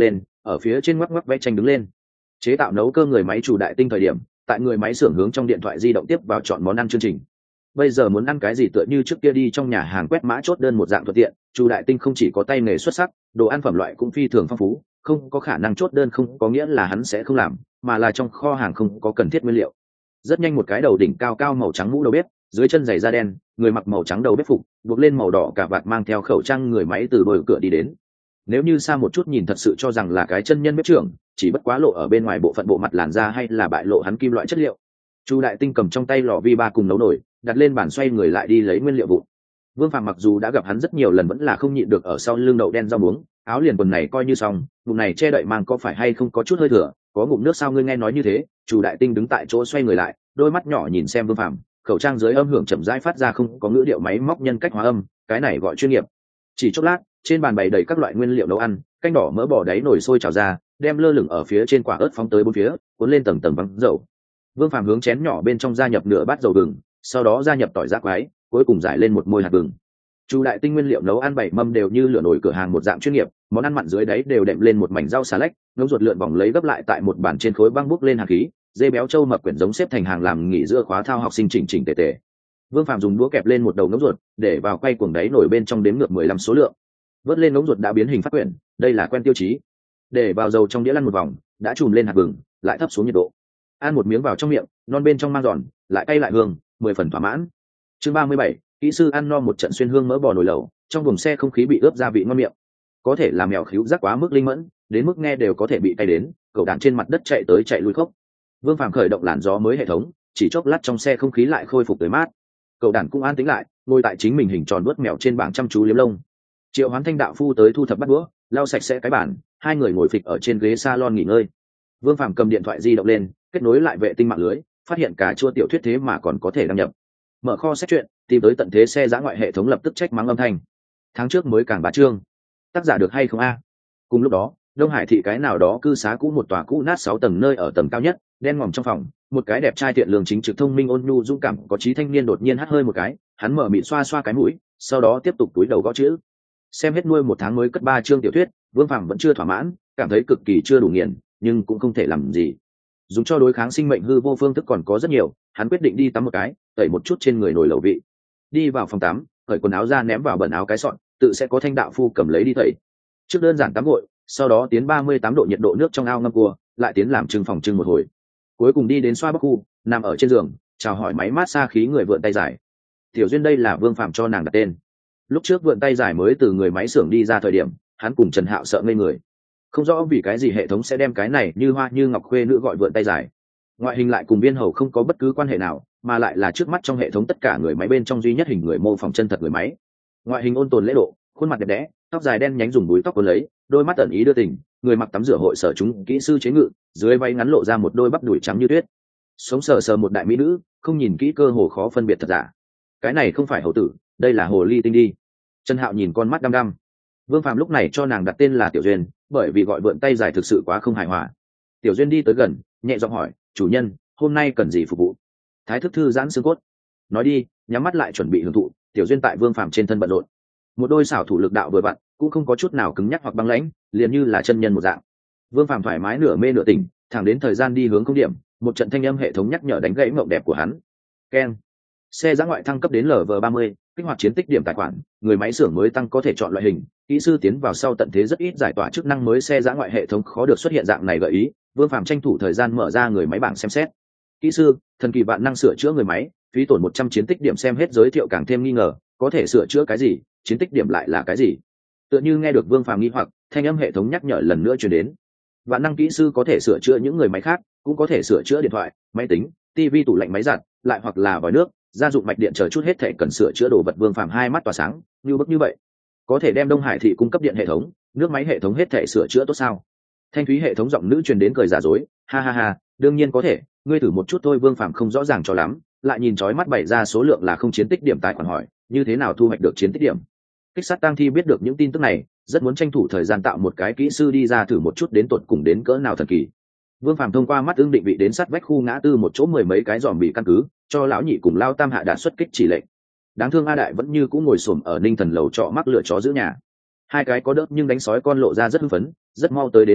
ở phía trên ngoắc ngoắc vẽ tranh đứng lên. Chế tạo nấu cơm người máy Chu Đại Tinh thời điểm, tại người máy xưởng hướng trong điện thoại di động tiếp vào chọn món ăn chương trình. Bây giờ muốn ăn cái gì tựa như trước kia đi trong nhà hàng quét mã chốt đơn một dạng thuận tiện. Chu Đại Tinh không chỉ có tay nghề xuất sắc, đồ ăn phẩm loại cũng phi thường phong phú, không có khả năng chốt đơn không có nghĩa là hắn sẽ không làm, mà là trong kho hàng không có cần thiết nguyên liệu. Rất nhanh một cái đầu đỉnh cao cao màu trắng mũ đầu bếp, dưới chân giày da đen, người mặc màu trắng đầu bếp phục, buộc lên màu đỏ cà vạt mang theo khẩu trang người máy từ đôi cửa đi đến. Nếu như xa một chút nhìn thật sự cho rằng là cái chân nhân bếp trưởng, chỉ bất quá lộ ở bên ngoài bộ phận bộ mặt làn da hay là bại lộ hắn kim loại chất liệu. Chu Đại Tinh cầm trong tay lò vi ba cùng nấu nổi, đặt lên bàn xoay người lại đi lấy nguyên liệu vụn. Vương Phàm mặc dù đã gặp hắn rất nhiều lần vẫn là không nhịn được ở sau lưng đậu đen rau muống, áo liền quần này coi như xong, ngụm này che đậy mang có phải hay không có chút hơi thừa, có ngụm nước sao ngươi nghe nói như thế? Chu Đại Tinh đứng tại chỗ xoay người lại, đôi mắt nhỏ nhìn xem Vương Phàm, khẩu trang dưới âm hưởng chậm rãi phát ra không có ngữ điệu máy móc nhân cách hóa âm, cái này gọi chuyên nghiệp. Chỉ chốc lát, trên bàn bày đầy các loại nguyên liệu nấu ăn, canh đỏ mỡ bò đáy nồi sôi trào ra, đem lơ lửng ở phía trên quả ớt phóng tới bốn phía, cuốn lên tầng tầng vắng dầu. Vương Phàm hướng chén nhỏ bên trong gia nhập nửa bát dầu gừng, sau đó gia nhập tỏi rác quái, cuối cùng giải lên một môi hạt gừng. Chu Đại Tinh nguyên liệu nấu ăn bảy mâm đều như lửa nồi cửa hàng một dạng chuyên nghiệp, món ăn mặn dưới đáy đều đệm lên một mảnh rau xà lách, ngỗng ruột lượn vòng lấy gấp lại tại một bàn trên khối băng bốc lên hạt khí, dê béo trâu mập quyển giống xếp thành hàng làm nghỉ giữa khóa thao học sinh chỉnh chỉnh tề tề. Vương Phàm dùng đũa kẹp lên một đầu ngỗng ruột, để vào quay cuồng đáy nồi bên trong đếm ngược mười lăm số lượng. Vớt lên ngỗng ruột đã biến hình phát quyển, đây là quen tiêu chí. Để vào dầu trong đĩa lăn một vòng, đã trùm lên hạt gừng, lại thấp xuống nhiệt độ. Ăn một miếng vào trong miệng, non bên trong mang giòn, lại cay lại hương, mười phần thỏa mãn. Chương ba mươi bảy, kỹ sư ăn no một trận xuyên hương mỡ bò nồi lẩu, trong buồng xe không khí bị ướp gia vị ngon miệng. Có thể làm mèo khíu giác quá mức linh mẫn, đến mức nghe đều có thể bị cay đến, cậu đàn trên mặt đất chạy tới chạy lui khốc. Vương Phàm khởi động làn gió mới hệ thống, chỉ chốc lát trong xe không khí lại khôi phục tươi mát. Cậu đàn cũng an tĩnh lại, ngồi tại chính mình hình tròn vuốt mèo trên bảng chăm chú liếm lông. Triệu Hoán Thanh đạo phu tới thu thập bát đũa, lau sạch sẽ cái bàn, hai người ngồi phịch ở trên ghế salon nghỉ ngơi. Vương Phàm cầm điện thoại di động lên, kết nối lại vệ tinh mạng lưới, phát hiện cả chua tiểu thuyết thế mà còn có thể đăng nhập. Mở kho xét truyện, tìm tới tận thế xe dã ngoại hệ thống lập tức trách mắng âm thanh. Tháng trước mới càng bá chương, tác giả được hay không a? Cùng lúc đó, Đông Hải thị cái nào đó cư xá cũ một tòa cũ nát sáu tầng nơi ở tầng cao nhất, đen ngòm trong phòng, một cái đẹp trai thiện lương chính trực thông minh ôn nhu dũng cảm có trí thanh niên đột nhiên hắt hơi một cái, hắn mở miệng xoa xoa cái mũi, sau đó tiếp tục túi đầu gõ chữ. Xem hết nuôi một tháng mới cất ba chương tiểu thuyết, Vương Phàm vẫn chưa thỏa mãn, cảm thấy cực kỳ chưa đủ nghiền, nhưng cũng không thể làm gì. Dùng cho đối kháng sinh mệnh hư vô phương thức còn có rất nhiều, hắn quyết định đi tắm một cái, tẩy một chút trên người nồi lẩu vị. Đi vào phòng tắm, cởi quần áo ra ném vào bẩn áo cái sọn, tự sẽ có thanh đạo phu cầm lấy đi tẩy. Trước đơn giản tắm gội, sau đó tiến ba mươi tám độ nhiệt độ nước trong ao ngâm cua, lại tiến làm trưng phòng trưng một hồi. Cuối cùng đi đến xoa bắp khu, nằm ở trên giường, chào hỏi máy mát xa khí người vượn tay dài. Tiểu Duyên đây là Vương Phàm cho nàng đặt tên. Lúc trước vượn tay dài mới từ người máy xưởng đi ra thời điểm, hắn cùng Trần Hạo sợ ngây người. Không rõ vì cái gì hệ thống sẽ đem cái này như hoa như ngọc khuê nữ gọi vượn tay dài. Ngoại hình lại cùng Viên Hầu không có bất cứ quan hệ nào, mà lại là trước mắt trong hệ thống tất cả người máy bên trong duy nhất hình người mô phỏng chân thật người máy. Ngoại hình ôn tồn lễ độ, khuôn mặt đẹp đẽ, tóc dài đen nhánh dùng búi tóc cuốn lấy, đôi mắt ẩn ý đưa tình, người mặc tắm rửa hội sở chúng kỹ sư chế ngự, dưới váy ngắn lộ ra một đôi bắp đùi trắng như tuyết. Sống sờ sờ một đại mỹ nữ, không nhìn kỹ cơ hồ khó phân biệt thật giả. Cái này không phải hầu tử, đây là hồ ly tinh đi. Trần Hạo nhìn con mắt đăm đăm. Vương Phàm lúc này cho nàng đặt tên là Tiểu Duyên, bởi vì gọi vượn tay dài thực sự quá không hài hòa. Tiểu Duyên đi tới gần, nhẹ giọng hỏi, chủ nhân, hôm nay cần gì phục vụ? Thái thức thư giãn xương cốt. Nói đi, nhắm mắt lại chuẩn bị hưởng thụ. Tiểu Duyên tại Vương Phàm trên thân bận rộn, một đôi xảo thủ lực đạo vừa vặn, cũng không có chút nào cứng nhắc hoặc băng lãnh, liền như là chân nhân một dạng. Vương Phàm thoải mái nửa mê nửa tỉnh, thẳng đến thời gian đi hướng không điểm, một trận thanh âm hệ thống nhắc nhở đánh gãy mộng đẹp của hắn. Keng. Xe giã ngoại thăng cấp đến L V ba mươi, kích hoạt chiến tích điểm tài khoản, người máy xưởng mới tăng có thể chọn loại hình, kỹ sư tiến vào sau tận thế rất ít giải tỏa chức năng mới xe giã ngoại hệ thống khó được xuất hiện dạng này gợi ý. Vương Phàm tranh thủ thời gian mở ra người máy bảng xem xét. Kỹ sư, thần kỳ vạn năng sửa chữa người máy, phí tổn một trăm chiến tích điểm xem hết giới thiệu càng thêm nghi ngờ, có thể sửa chữa cái gì, chiến tích điểm lại là cái gì? Tựa như nghe được Vương Phàm nghi hoặc, thanh âm hệ thống nhắc nhở lần nữa truyền đến. Vạn năng kỹ sư có thể sửa chữa những người máy khác, cũng có thể sửa chữa điện thoại, máy tính, tivi, tủ lạnh, máy giặt, lại hoặc là vòi nước, gia dụng mạch điện chờ chút hết thể cần sửa chữa đồ vật. Vương Phàm hai mắt tỏa sáng, như bức như vậy. Có thể đem Đông Hải thị cung cấp điện hệ thống, nước máy hệ thống hết thể sửa chữa tốt sao? Thanh thúy hệ thống giọng nữ truyền đến cười giả dối, ha ha ha, đương nhiên có thể, ngươi thử một chút thôi. Vương Phàm không rõ ràng cho lắm, lại nhìn chói mắt bày ra số lượng là không chiến tích điểm tài khoản hỏi, như thế nào thu hoạch được chiến tích điểm? Kích sát tang thi biết được những tin tức này, rất muốn tranh thủ thời gian tạo một cái kỹ sư đi ra thử một chút đến tột cùng đến cỡ nào thần kỳ. Vương Phàm thông qua mắt ưng định vị đến sát vách khu ngã tư một chỗ mười mấy cái giòm bị căn cứ, cho lão nhị cùng lao tam hạ đạt xuất kích chỉ lệnh. Đáng thương A Đại vẫn như cũ ngồi xổm ở Ninh Thần lầu trọ mắc lựa chó giữ nhà. Hai cái có đớp nhưng đánh sói con lộ ra rất hưng phấn, rất mau tới đến mục đích,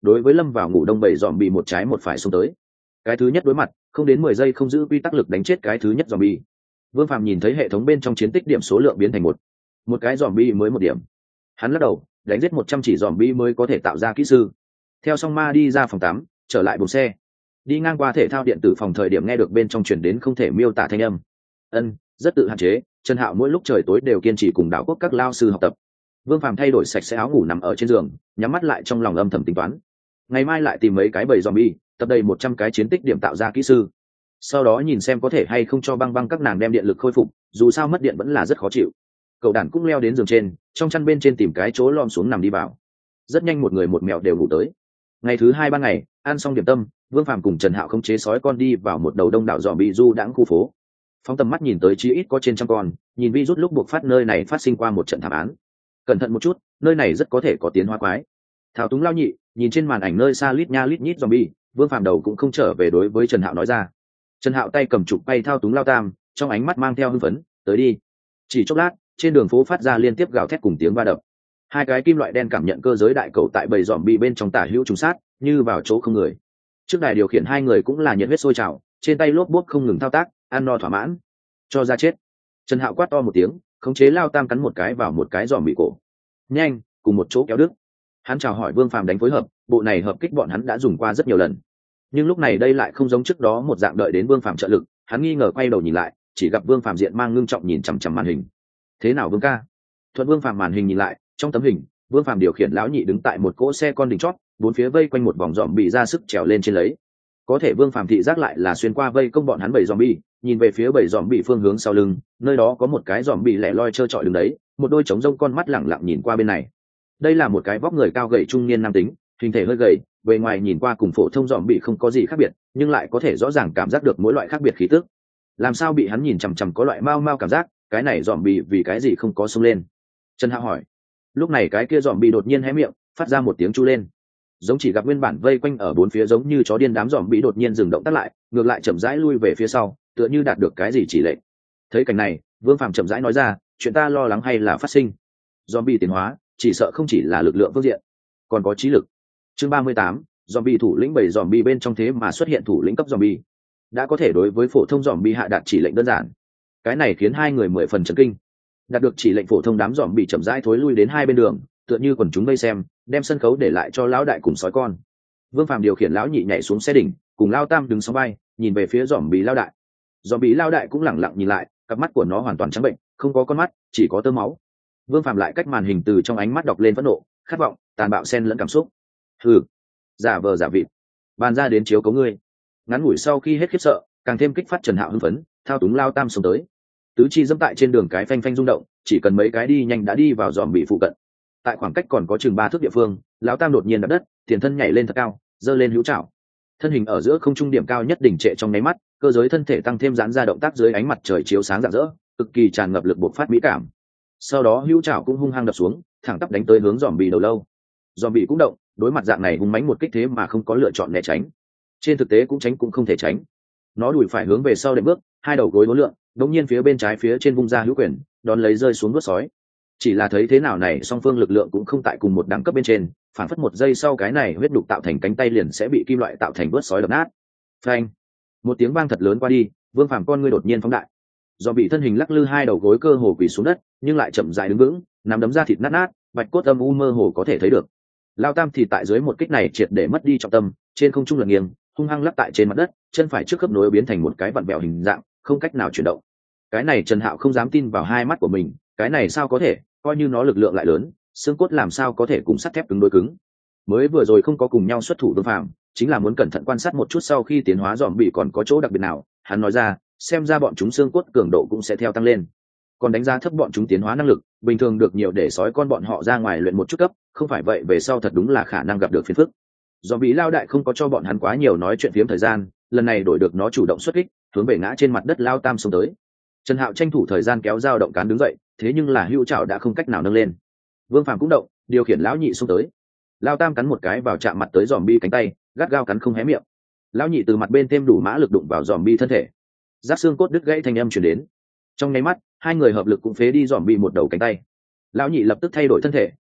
đối với lâm vào ngủ đông bầy dòm bị một trái một phải xông tới. Cái thứ nhất đối mặt, không đến mười giây không giữ quy tắc lực đánh chết cái thứ nhất dòm bi. Vương Phàm nhìn thấy hệ thống bên trong chiến tích điểm số lượng biến thành một, một cái dòm bi mới một điểm. Hắn lắc đầu, đánh giết một trăm chỉ dòm bi mới có thể tạo ra kỹ sư. Theo song ma đi ra phòng tắm, trở lại buồng xe, đi ngang qua thể thao điện tử phòng thời điểm nghe được bên trong truyền đến không thể miêu tả thanh âm. Ân, rất tự hạn chế. Trần Hạo mỗi lúc trời tối đều kiên trì cùng đạo quốc các lao sư học tập. Vương Phàm thay đổi sạch sẽ áo ngủ nằm ở trên giường, nhắm mắt lại trong lòng âm thầm tính toán. Ngày mai lại tìm mấy cái bầy zombie, tập đầy một trăm cái chiến tích điểm tạo ra kỹ sư. Sau đó nhìn xem có thể hay không cho băng băng các nàng đem điện lực khôi phục, dù sao mất điện vẫn là rất khó chịu. Cậu đàn cũng leo đến giường trên, trong chăn bên trên tìm cái chỗ lom xuống nằm đi vào. Rất nhanh một người một mèo đều ngủ tới. Ngày thứ hai ban ngày, ăn xong điểm tâm, Vương Phàm cùng Trần Hạo khống chế sói con đi vào một đầu đông đảo zombie du đãng khu phố. Phóng tầm mắt nhìn tới chí ít có trên trăm con, nhìn virus lúc buộc phát nơi này phát sinh qua một trận thảm án. Cẩn thận một chút, nơi này rất có thể có tiến hóa quái. Thao Túng lao nhị nhìn trên màn ảnh nơi xa lít nha lít nhít zombie, Vương Phàm đầu cũng không trở về đối với Trần Hạo nói ra. Trần Hạo tay cầm trục bay thao túng lao tam, trong ánh mắt mang theo hưng phấn, tới đi. Chỉ chốc lát, trên đường phố phát ra liên tiếp gào thét cùng tiếng va đập. Hai cái kim loại đen cảm nhận cơ giới đại cầu tại bầy zombie bên trong tả hữu trùng sát, như vào chỗ không người. Trước đài điều khiển hai người cũng là nhiệt huyết sôi trào, trên tay lốp bốp không ngừng thao tác, ăn no thỏa mãn. Cho ra chết. Trần Hạo quát to một tiếng, khống chế lao tam cắn một cái vào một cái zombie cổ. Nhanh, cùng một chỗ kéo đứt. Hắn chào hỏi Vương Phàm đánh phối hợp, bộ này hợp kích bọn hắn đã dùng qua rất nhiều lần. Nhưng lúc này đây lại không giống trước đó một dạng đợi đến Vương Phàm trợ lực, hắn nghi ngờ quay đầu nhìn lại, chỉ gặp Vương Phàm diện mang ngưng trọng nhìn chằm chằm màn hình. Thế nào Vương ca? Thuận Vương Phàm màn hình nhìn lại, trong tấm hình, Vương Phàm điều khiển lão nhị đứng tại một cỗ xe con đỉnh chót, bốn phía vây quanh một vòng dòm bị ra sức trèo lên trên lấy. Có thể Vương Phàm thị giác lại là xuyên qua vây công bọn hắn bảy dòm bị, nhìn về phía bảy dòm bị phương hướng sau lưng, nơi đó có một cái dòm bị lẻ loi trơ trọi đứng đấy, một đôi trống rông con mắt lẳng lặng nhìn qua bên này. Đây là một cái vóc người cao gầy trung niên nam tính, hình thể hơi gầy, bề ngoài nhìn qua cùng phổ thông dòm bị không có gì khác biệt, nhưng lại có thể rõ ràng cảm giác được mỗi loại khác biệt khí tức. Làm sao bị hắn nhìn chằm chằm có loại mau mau cảm giác, cái này dòm bị vì cái gì không có xông lên? Trần Hạo hỏi. Lúc này cái kia dòm bị đột nhiên hé miệng, phát ra một tiếng chu lên. Giống chỉ gặp nguyên bản vây quanh ở bốn phía giống như chó điên đám dòm bị đột nhiên dừng động tác lại, ngược lại chậm rãi lui về phía sau, tựa như đạt được cái gì chỉ lệnh. Thấy cảnh này, Vương Phàm chậm rãi nói ra, chuyện ta lo lắng hay là phát sinh. Zombie tiến hóa, chỉ sợ không chỉ là lực lượng phương diện, còn có trí lực. Chương ba mươi tám, zombie thủ lĩnh bảy zombie bên trong thế mà xuất hiện thủ lĩnh cấp zombie. Đã có thể đối với phổ thông zombie hạ đạt chỉ lệnh đơn giản. Cái này khiến hai người mười phần chấn kinh. Đạt được chỉ lệnh phổ thông đám zombie chậm rãi thối lui đến hai bên đường, tựa như quần chúng vây xem, đem sân khấu để lại cho lão đại cùng sói con. Vương Phàm điều khiển lão nhị nhảy xuống xe đỉnh, cùng lao tam đứng sóng bay, nhìn về phía zombie lao đại. Zombie lao đại cũng lẳng lặng nhìn lại, cặp mắt của nó hoàn toàn trắng bệnh, không có con mắt, chỉ có tơ máu. Vương Phàm lại cách màn hình từ trong ánh mắt đọc lên phẫn nộ, khát vọng, tàn bạo xen lẫn cảm xúc. Hừ, giả vờ giả vịt, bàn ra đến chiếu cấu ngươi. Ngắn ngủi sau khi hết khiếp sợ, càng thêm kích phát Trần Hạo hưng phấn, thao túng lao tam xuống tới. Tứ chi dẫm tại trên đường cái phanh phanh rung động, chỉ cần mấy cái đi nhanh đã đi vào dòm bị phụ cận. Tại khoảng cách còn có chừng ba thước địa phương, lão tam đột nhiên đập đất, tiền thân nhảy lên thật cao, giơ lên hữu chảo. Thân hình ở giữa không trung điểm cao nhất đỉnh trệ trong nháy mắt, cơ giới thân thể tăng thêm giãn ra động tác dưới ánh mặt trời chiếu sáng rạng rỡ, cực kỳ tràn ngập lực bộc phát mỹ cảm. Sau đó hữu chảo cũng hung hăng đập xuống, thẳng tắp đánh tới hướng dòm bị đầu lâu. Dòm bị cũng động, đối mặt dạng này hung mãnh một kích thế mà không có lựa chọn né tránh. Trên thực tế cũng tránh cũng không thể tránh. Nó đùi phải hướng về sau đệm bước, hai đầu gối uốn lượn, đống nhiên phía bên trái phía trên vung ra hữu quyền, đón lấy rơi xuống vuốt sói. Chỉ là thấy thế nào này song phương lực lượng cũng không tại cùng một đẳng cấp bên trên, phản phất một giây sau cái này huyết đục tạo thành cánh tay liền sẽ bị kim loại tạo thành vuốt sói đập nát. Phanh! Một tiếng vang thật lớn qua đi, Vương Phàm con ngươi đột nhiên phóng đại. Do bị thân hình lắc lư hai đầu gối cơ hồ quỳ xuống đất, nhưng lại chậm rãi đứng vững, nắm đấm ra thịt nát nát, bạch cốt âm u mơ hồ có thể thấy được. Lao tam thì tại dưới một kích này triệt để mất đi trọng tâm, trên không trung lật nghiêng, hung hăng lắc tại trên mặt đất, chân phải trước khớp nối biến thành một cái vặn vẹo hình dạng, không cách nào chuyển động. Cái này Trần Hạo không dám tin vào hai mắt của mình, cái này sao có thể, coi như nó lực lượng lại lớn, xương cốt làm sao có thể cùng sắt thép cứng đối cứng. Mới vừa rồi không có cùng nhau xuất thủ Vương Phàm, chính là muốn cẩn thận quan sát một chút sau khi tiến hóa dòm bị còn có chỗ đặc biệt nào. Hắn nói ra, xem ra bọn chúng xương cốt cường độ cũng sẽ theo tăng lên. Còn đánh giá thấp bọn chúng tiến hóa năng lực, bình thường được nhiều để sói con bọn họ ra ngoài luyện một chút cấp, không phải vậy về sau thật đúng là khả năng gặp được phiền phức. Dòm bị lao đại không có cho bọn hắn quá nhiều nói chuyện phiếm thời gian, lần này đổi được nó chủ động xuất kích, hướng về ngã trên mặt đất lao tam xông tới. Trần Hạo tranh thủ thời gian kéo dao động cán đứng dậy, thế nhưng là hữu chảo đã không cách nào nâng lên. Vương Phàm cũng động, điều khiển lão nhị xông tới. Lao tam cắn một cái vào chạm mặt tới dòm bi cánh tay, gắt gao cắn không hé miệng. Lão nhị từ mặt bên thêm đủ mã lực đụng vào dòm bi thân thể, giáp xương cốt đứt gãy thanh âm truyền đến. Trong nháy mắt, hai người hợp lực cũng phế đi dòm bi một đầu cánh tay. Lão nhị lập tức thay đổi thân thể,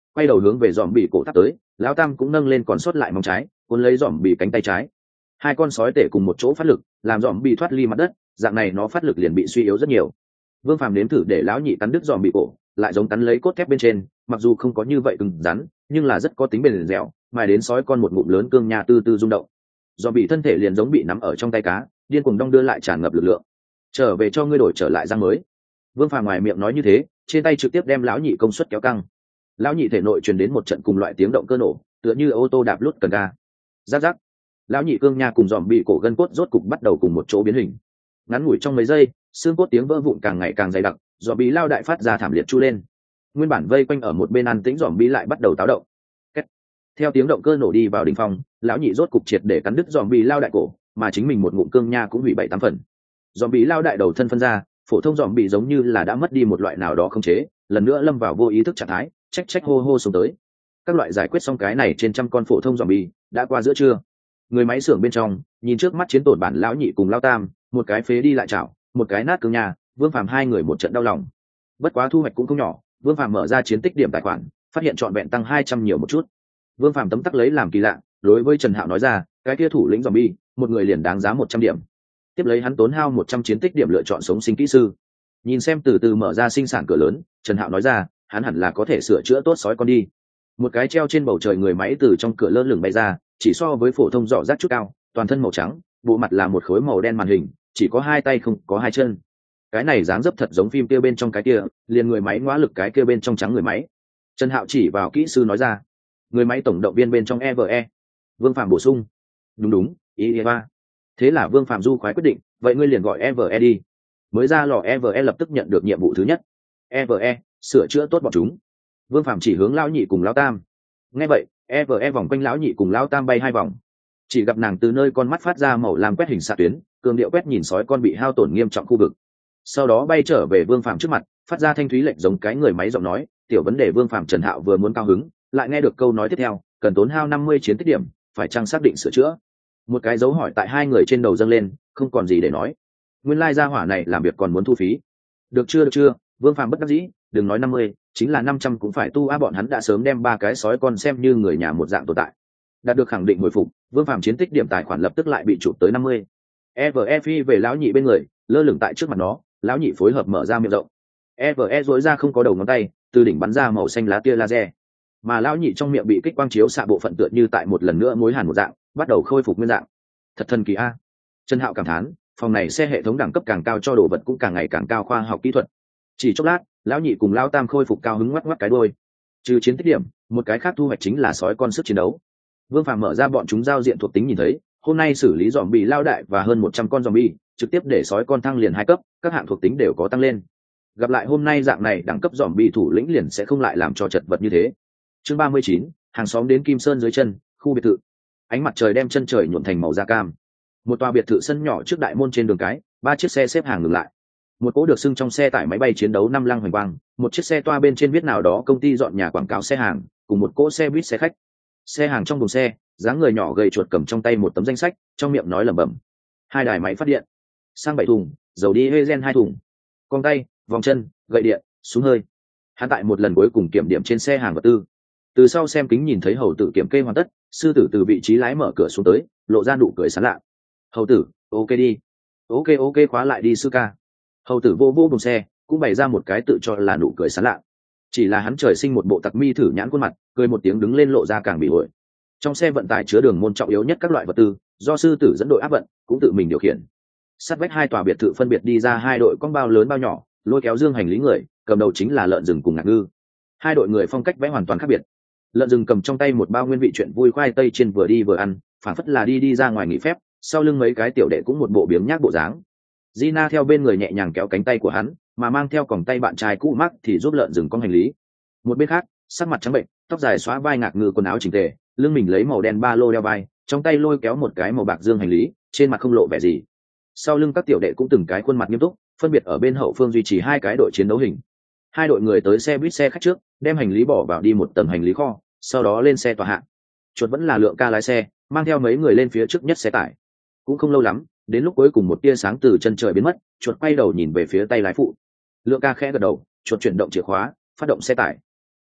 quay đầu hướng về dòm bị cổ tắt tới. Lão tam cũng nâng lên còn sót lại móng trái, cuốn lấy dòm bị cánh tay trái. Hai con sói tể cùng một chỗ phát lực, làm dòm bị thoát ly mặt đất, dạng này nó phát lực liền bị suy yếu rất nhiều. Vương Phàm nếm thử để lão nhị cắn đứt dòm bị cổ, lại giống cắn lấy cốt thép bên trên, mặc dù không có như vậy cứng rắn, nhưng là rất có tính bền dẻo, mài đến sói con một ngụm lớn cương nhà tư tư rung động. Dòm bị thân thể liền giống bị nắm ở trong tay cá, điên cuồng đong đưa lại tràn ngập lực lượng. Trở về cho ngươi đổi trở lại răng mới. Vương Phàm ngoài miệng nói như thế, trên tay trực tiếp đem lão nhị công suất kéo căng. Lão nhị thể nội truyền đến một trận cùng loại tiếng động cơ nổ, tựa như ô tô đạp lút cần ga. Rắc rắc. Lão nhị cương nha cùng dòm bị cổ gân cốt rốt cục bắt đầu cùng một chỗ biến hình. Ngắn ngủi trong mấy giây, xương cốt tiếng vỡ vụn càng ngày càng dày đặc, dòm bị lao đại phát ra thảm liệt chu lên. Nguyên bản vây quanh ở một bên an tĩnh dòm bị lại bắt đầu táo động. Kết. Theo tiếng động cơ nổ đi vào đỉnh phong, lão nhị rốt cục triệt để cắn đứt dòm bị lao đại cổ, mà chính mình một ngụm cương nha cũng hủy bảy tám phần. Dòm bị lao đại đầu thân phân ra, phổ thông dòm bị giống như là đã mất đi một loại nào đó không chế, lần nữa lâm vào vô ý thức trạng thái, trách trách hô hô xuống tới. Các loại giải quyết xong cái này trên trăm con phổ thông dòm bị, đã qua giữa trưa. Người máy xưởng bên trong, nhìn trước mắt chiến tổn bản lão nhị cùng lao tam, một cái phế đi lại chảo, một cái nát cương nhà, Vương Phàm hai người một trận đau lòng. Bất quá thu hoạch cũng không nhỏ, Vương Phàm mở ra chiến tích điểm tài khoản, phát hiện trọn vẹn tăng hai trăm nhiều một chút. Vương Phàm tấm tắc lấy làm kỳ lạ, đối với Trần Hạo nói ra, cái kia thủ lĩnh zombie, một người liền đáng giá một trăm điểm. Tiếp lấy hắn tốn hao một trăm chiến tích điểm lựa chọn sống sinh kỹ sư. Nhìn xem từ từ mở ra sinh sản cửa lớn, Trần Hạo nói ra, hắn hẳn là có thể sửa chữa tốt sói con đi. Một cái treo trên bầu trời người máy từ trong cửa lơ lửng bay ra, chỉ so với phổ thông dọ rác chút cao, toàn thân màu trắng, bộ mặt là một khối màu đen màn hình, chỉ có hai tay không có hai chân. Cái này dáng dấp thật giống phim kia bên trong cái kia, liền người máy ngõa lực cái kia bên trong trắng người máy. Trần Hạo chỉ vào kỹ sư nói ra, người máy tổng động viên bên trong e vê e. Vương Phạm bổ sung, đúng đúng, ý ý ba. Thế là Vương Phạm du khoái quyết định, vậy ngươi liền gọi e vê e đi. Mới ra lò e vê e lập tức nhận được nhiệm vụ thứ nhất. e vê e, sửa chữa tốt bọn chúng. Vương Phạm chỉ hướng lão nhị cùng lão tam. Nghe vậy, e vê e vòng quanh lão nhị cùng lão tam bay hai vòng. Chỉ gặp nàng từ nơi con mắt phát ra màu lam quét hình xạ tuyến, cường điệu quét nhìn sói con bị hao tổn nghiêm trọng khu vực. Sau đó bay trở về Vương Phạm trước mặt, phát ra thanh thúy lệnh giống cái người máy giọng nói, tiểu vấn đề Vương Phạm Trần Hạo vừa muốn cao hứng, lại nghe được câu nói tiếp theo, cần tốn hao năm mươi chiến tích điểm, phải chăng xác định sửa chữa. Một cái dấu hỏi tại hai người trên đầu dâng lên, không còn gì để nói. Nguyên lai gia hỏa này làm việc còn muốn thu phí. Được chưa được chưa, Vương Phạm bất đắc dĩ, đừng nói năm mươi, chính là năm trăm cũng phải tu á, bọn hắn đã sớm đem ba cái sói con xem như người nhà một dạng tồn tại. Đạt được khẳng định hồi phục, Vương Phạm chiến tích điểm tài khoản lập tức lại bị chụp tới năm mươi. e vê e phi về lão nhị bên người, lơ lửng tại trước mặt nó, lão nhị phối hợp mở ra miệng rộng. e vê e duỗi ra không có đầu ngón tay, từ đỉnh bắn ra màu xanh lá tia laser. Mà lão nhị trong miệng bị kích quang chiếu xạ bộ phận tựa như tại một lần nữa mối hàn một dạng, bắt đầu khôi phục nguyên dạng. Thật thần kỳ a. Trần Hạo cảm thán, phòng này xe hệ thống đẳng cấp càng cao cho đồ vật cũng càng ngày càng cao khoa học kỹ thuật. Chỉ chốc lát, lão nhị cùng lão tam khôi phục cao hứng ngoắc ngoắc cái đuôi. Trừ chiến tích điểm, một cái khác thu hoạch chính là sói con sức chiến đấu. Vương Phàm mở ra bọn chúng giao diện thuộc tính nhìn thấy, hôm nay xử lý zombie lao đại và hơn một trăm con zombie, trực tiếp để sói con thăng liền hai cấp, các hạng thuộc tính đều có tăng lên. Gặp lại hôm nay dạng này đẳng cấp zombie thủ lĩnh liền sẽ không lại làm cho chật vật như thế. Chương ba mươi chín, hàng xóm đến Kim Sơn dưới chân, khu biệt thự. Ánh mặt trời đem chân trời nhuộm thành màu da cam. Một tòa biệt thự sân nhỏ trước đại môn trên đường cái, ba chiếc xe xếp hàng ngừng lại. Một cỗ được xưng trong xe tải máy bay chiến đấu năm lăng hoành quang, một chiếc xe toa bên trên viết nào đó công ty dọn nhà quảng cáo xe hàng, cùng một cỗ xe buýt xe khách. Xe hàng trong buồng xe, dáng người nhỏ gầy chuột cầm trong tay một tấm danh sách, trong miệng nói lẩm bẩm. Hai đài máy phát điện, xăng bảy thùng, dầu diesel hai thùng, con tay, vòng chân, gậy điện, súng hơi. Hắn tại một lần cuối cùng kiểm điểm trên xe hàng vật tư. Từ sau xem kính nhìn thấy hầu tử kiểm kê hoàn tất, sư tử từ vị trí lái mở cửa xuống tới, lộ ra nụ cười sảng lạ. Hầu tử, ok đi. Ok ok khóa lại đi sư ca. Hầu tử vô vô buồng xe, cũng bày ra một cái tự cho là nụ cười sảng lạ. Chỉ là hắn trời sinh một bộ tặc mi thử nhãn khuôn mặt, cười một tiếng đứng lên lộ ra càng bị ổi. Trong xe vận tải chứa đường môn trọng yếu nhất các loại vật tư, do sư tử dẫn đội áp vận, cũng tự mình điều khiển. Sát vách hai tòa biệt thự phân biệt đi ra hai đội con bao lớn bao nhỏ, lôi kéo dương hành lý người, cầm đầu chính là lợn rừng cùng ngạc ngư. Hai đội người phong cách vẽ hoàn toàn khác biệt. Lợn rừng cầm trong tay một bao nguyên vị chuyện vui khoai tây trên vừa đi vừa ăn, phảng phất là đi đi ra ngoài nghỉ phép, sau lưng mấy cái tiểu đệ cũng một bộ biếng nhác bộ dáng. Gina theo bên người nhẹ nhàng kéo cánh tay của hắn, mà mang theo còng tay bạn trai cũ Mark thì giúp lợn rừng con hành lý. Một bên khác, sắc mặt trắng bệnh, tóc dài xóa vai ngạc ngư quần áo chỉnh tề, lưng mình lấy màu đen ba lô đeo vai, trong tay lôi kéo một cái màu bạc dương hành lý, trên mặt không lộ vẻ gì. Sau lưng các tiểu đệ cũng từng cái khuôn mặt nghiêm túc, phân biệt ở bên hậu phương duy trì hai cái đội chiến đấu hình. Hai đội người tới xe buýt xe khách trước, đem hành lý bỏ vào đi một tầng hành lý kho, sau đó lên xe tòa hạng. Chuột vẫn là Lượng Ca lái xe, mang theo mấy người lên phía trước nhất xe tải. Cũng không lâu lắm, đến lúc cuối cùng một tia sáng từ chân trời biến mất, chuột quay đầu nhìn về phía tay lái phụ. Lượng Ca khẽ gật đầu, chuột chuyển động chìa khóa, phát động xe tải.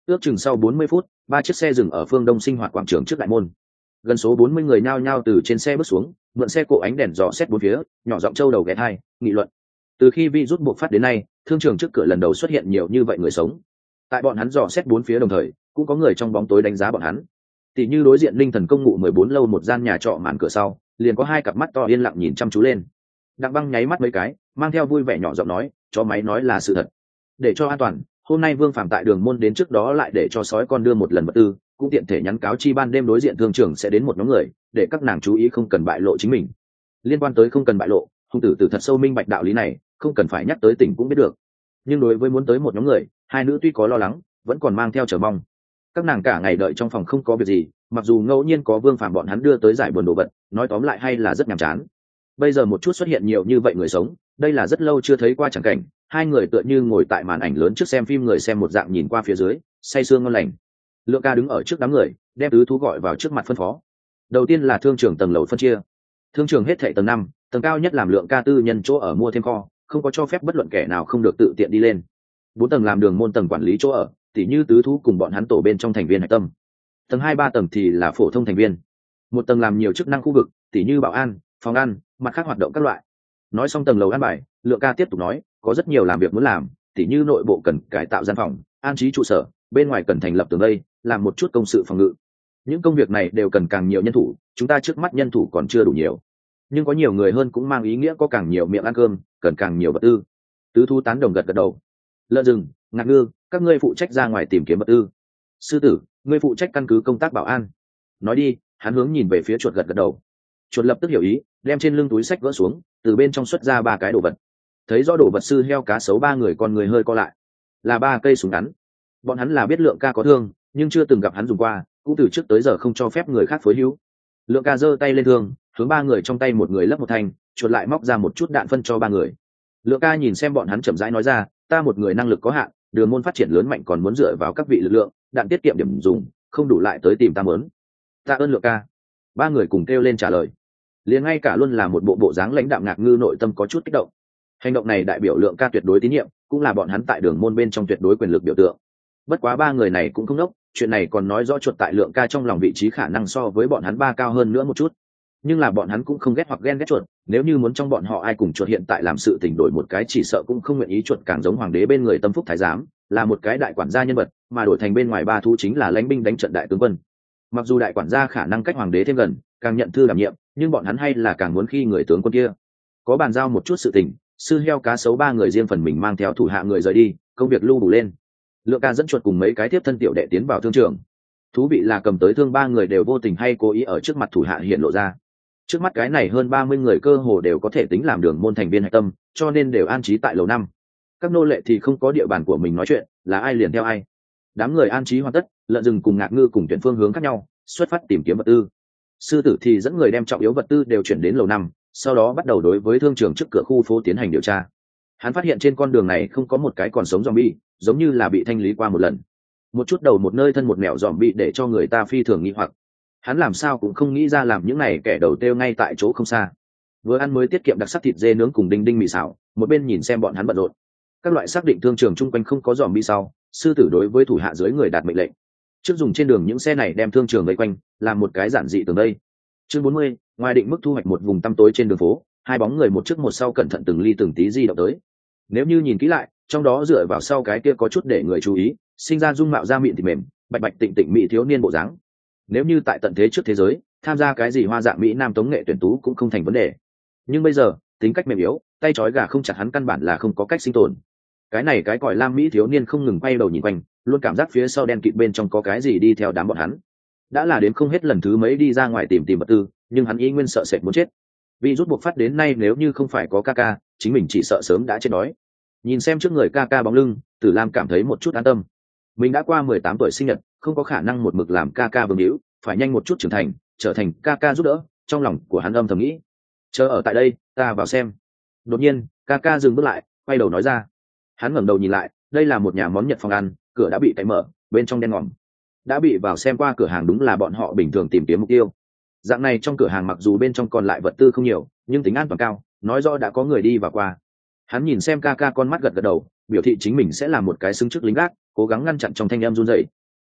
Ước chừng sau bốn mươi phút, ba chiếc xe dừng ở phương đông sinh hoạt quảng trường trước đại môn. Gần số bốn mươi người nhao nhao từ trên xe bước xuống, mượn xe cộ ánh đèn dò xét bốn phía, nhỏ giọng trâu đầu ghé thai, nghị luận. Từ khi virus buộc phát đến nay, thương trường trước cửa lần đầu xuất hiện nhiều như vậy người sống. Tại bọn hắn dò xét bốn phía đồng thời, cũng có người trong bóng tối đánh giá bọn hắn. Tỷ như đối diện Linh Thần công ngụ mười bốn lâu một gian nhà trọ màn cửa sau, liền có hai cặp mắt to yên lặng nhìn chăm chú lên. Đặng Băng nháy mắt mấy cái, mang theo vui vẻ nhỏ giọng nói, cho máy nói là sự thật. Để cho an toàn, hôm nay Vương Phàm tại đường môn đến trước đó lại để cho sói con đưa một lần vật tư, cũng tiện thể nhắn cáo chi ban đêm đối diện thương trường sẽ đến một nhóm người, để các nàng chú ý không cần bại lộ chính mình. Liên quan tới không cần bại lộ, hung tử tử thật sâu minh bạch đạo lý này, không cần phải nhắc tới tỉnh cũng biết được. Nhưng đối với muốn tới một nhóm người, hai nữ tuy có lo lắng, vẫn còn mang theo chờ mong. Các nàng cả ngày đợi trong phòng không có việc gì, mặc dù ngẫu nhiên có Vương Phàm bọn hắn đưa tới giải buồn đồ vật, nói tóm lại hay là rất nhàm chán. Bây giờ một chút xuất hiện nhiều như vậy người sống, đây là rất lâu chưa thấy qua chẳng cảnh. Hai người tựa như ngồi tại màn ảnh lớn trước xem phim người xem một dạng nhìn qua phía dưới, say sương ngon lành. Lượng Ca đứng ở trước đám người, đem tứ thú gọi vào trước mặt phân phó. Đầu tiên là thương trường tầng lầu phân chia. Thương trường hết thảy tầng năm, tầng cao nhất làm Lượng Ca tư nhân chỗ ở mua thêm kho, không có cho phép bất luận kẻ nào không được tự tiện đi lên. Bốn tầng làm đường môn tầng quản lý chỗ ở, tỉ như tứ thú cùng bọn hắn tổ bên trong thành viên hạch tâm. Tầng hai ba tầng thì là phổ thông thành viên. Một tầng làm nhiều chức năng khu vực, tỉ như bảo an, phòng ăn, mặt khác hoạt động các loại. Nói xong tầng lầu ăn bài, Lượng Ca tiếp tục nói, có rất nhiều làm việc muốn làm, tỉ như nội bộ cần cải tạo gian phòng, an trí trụ sở, bên ngoài cần thành lập tường vây, làm một chút công sự phòng ngự. Những công việc này đều cần càng nhiều nhân thủ, chúng ta trước mắt nhân thủ còn chưa đủ nhiều, nhưng có nhiều người hơn cũng mang ý nghĩa có càng nhiều miệng ăn cơm, cần càng nhiều vật tư. Tứ thú tán đồng gật gật đầu. Lợn rừng, Ngạc Ngư, các ngươi phụ trách ra ngoài tìm kiếm vật tư. Sư tử, ngươi phụ trách căn cứ công tác bảo an. Nói đi, hắn hướng nhìn về phía chuột gật gật đầu. Chuột lập tức hiểu ý, đem trên lưng túi sách gỡ xuống, từ bên trong xuất ra ba cái đồ vật. Thấy rõ đồ vật sư heo cá sấu ba người, con người hơi co lại. Là ba cây súng ngắn. Bọn hắn là biết Lượng Ca có thương, nhưng chưa từng gặp hắn dùng qua, cũng từ trước tới giờ không cho phép người khác phối hữu. Lượng Ca giơ tay lên thương, hướng ba người trong tay một người lấp một thanh, chuột lại móc ra một chút đạn phân cho ba người. Lượng Ca nhìn xem bọn hắn chậm rãi nói ra, ta một người năng lực có hạn, đường môn phát triển lớn mạnh còn muốn dựa vào các vị lực lượng, đạn tiết kiệm điểm dùng, không đủ lại tới tìm ta mớn. Ta ơn Lượng Ca. Ba người cùng kêu lên trả lời. Liền ngay cả luôn là một bộ bộ dáng lãnh đạm Ngạc Ngư nội tâm có chút kích động. Hành động này đại biểu Lượng Ca tuyệt đối tín nhiệm, cũng là bọn hắn tại đường môn bên trong tuyệt đối quyền lực biểu tượng. Bất quá ba người này cũng không đốc, chuyện này còn nói rõ chuột tại Lượng Ca trong lòng vị trí khả năng so với bọn hắn ba cao hơn nữa một chút. Nhưng là bọn hắn cũng không ghét hoặc ghen ghét chuột, nếu như muốn trong bọn họ ai cùng chuột hiện tại làm sự tình đổi một cái, chỉ sợ cũng không nguyện ý. Chuột càng giống hoàng đế bên người tâm phúc thái giám, là một cái đại quản gia nhân vật, mà đổi thành bên ngoài ba thú chính là lãnh binh đánh trận đại tướng quân. Mặc dù đại quản gia khả năng cách hoàng đế thêm gần, càng nhận thư đảm nhiệm, nhưng bọn hắn hay là càng muốn khi người tướng quân kia. Có bàn giao một chút sự tình, sư heo cá sấu ba người riêng phần mình mang theo thủ hạ người rời đi, công việc lưu đủ lên. Lượng Ca dẫn chuột cùng mấy cái tiếp thân tiểu đệ tiến vào thương trường. Thú vị là cầm tới thương ba người đều vô tình hay cố ý ở trước mặt thủ hạ hiện lộ ra. Trước mắt cái này hơn ba mươi người cơ hồ đều có thể tính làm đường môn thành viên hạch tâm, cho nên đều an trí tại lầu năm. Các nô lệ thì không có địa bàn của mình nói chuyện, là ai liền theo ai. Đám người an trí hoàn tất, Lợn rừng cùng Ngạc Ngư cùng tuyển phương hướng khác nhau, xuất phát tìm kiếm vật tư. Sư tử thì dẫn người đem trọng yếu vật tư đều chuyển đến lầu năm, sau đó bắt đầu đối với thương trường trước cửa khu phố tiến hành điều tra. Hắn phát hiện trên con đường này không có một cái còn sống zombie, giống như là bị thanh lý qua một lần. Một chút đầu một nơi thân một mẹo zombie để cho người ta phi thường nghi hoặc. Hắn làm sao cũng không nghĩ ra làm những này kẻ đầu têu ngay tại chỗ không xa. Vừa ăn mới tiết kiệm đặc sắc thịt dê nướng cùng đinh đinh mì xào, một bên nhìn xem bọn hắn bận rộn. Các loại xác định thương trường chung quanh không có zombie sau, sư tử đối với thủ hạ dưới người đạt mệnh lệnh. Trước dùng trên đường những xe này đem thương trường vây quanh, làm một cái giản dị tường đây. Chương bốn mươi, ngoài định mức thu hoạch một vùng tăm tối trên đường phố, hai bóng người một trước một sau cẩn thận từng ly từng tí di động tới. Nếu như nhìn kỹ lại, trong đó dựa vào sau cái kia có chút để người chú ý, sinh ra dung mạo da mịn thịt mềm, bạch bạch tịnh tịnh mỹ thiếu niên bộ dáng. Nếu như tại tận thế trước thế giới, tham gia cái gì hoa dạng mỹ nam tống nghệ tuyển tú cũng không thành vấn đề. Nhưng bây giờ, tính cách mềm yếu, tay trói gà không chặt, hắn căn bản là không có cách sinh tồn. Cái này cái còi lam mỹ thiếu niên không ngừng quay đầu nhìn quanh, luôn cảm giác phía sau đen kịt bên trong có cái gì đi theo đám bọn hắn. Đã là đến không hết lần thứ mấy đi ra ngoài tìm tìm vật tư, nhưng hắn ý nguyên sợ sệt muốn chết. Vì rút buộc phát đến nay, nếu như không phải có ca ca, chính mình chỉ sợ sớm đã chết đói. Nhìn xem trước người ca ca bóng lưng, Tử Lam cảm thấy một chút an tâm. Mình đã qua mười tám tuổi sinh nhật, không có khả năng một mực làm ca ca vương hữu, phải nhanh một chút trưởng thành, trở thành ca ca giúp đỡ. Trong lòng của hắn âm thầm nghĩ, chờ ở tại đây, ta vào xem. Đột nhiên, ca ca dừng bước lại, quay đầu nói ra. Hắn ngẩng đầu nhìn lại, đây là một nhà món Nhật phòng ăn, cửa đã bị cậy mở, bên trong đen ngòm. Đã bị vào xem qua cửa hàng, đúng là bọn họ bình thường tìm kiếm mục tiêu. Dạng này trong cửa hàng mặc dù bên trong còn lại vật tư không nhiều, nhưng tính an toàn cao, nói rõ đã có người đi và qua. Hắn nhìn xem ca ca, con mắt gật gật đầu, biểu thị chính mình sẽ làm một cái xứng trước lính gác, cố gắng ngăn chặn trong thanh em run rẩy,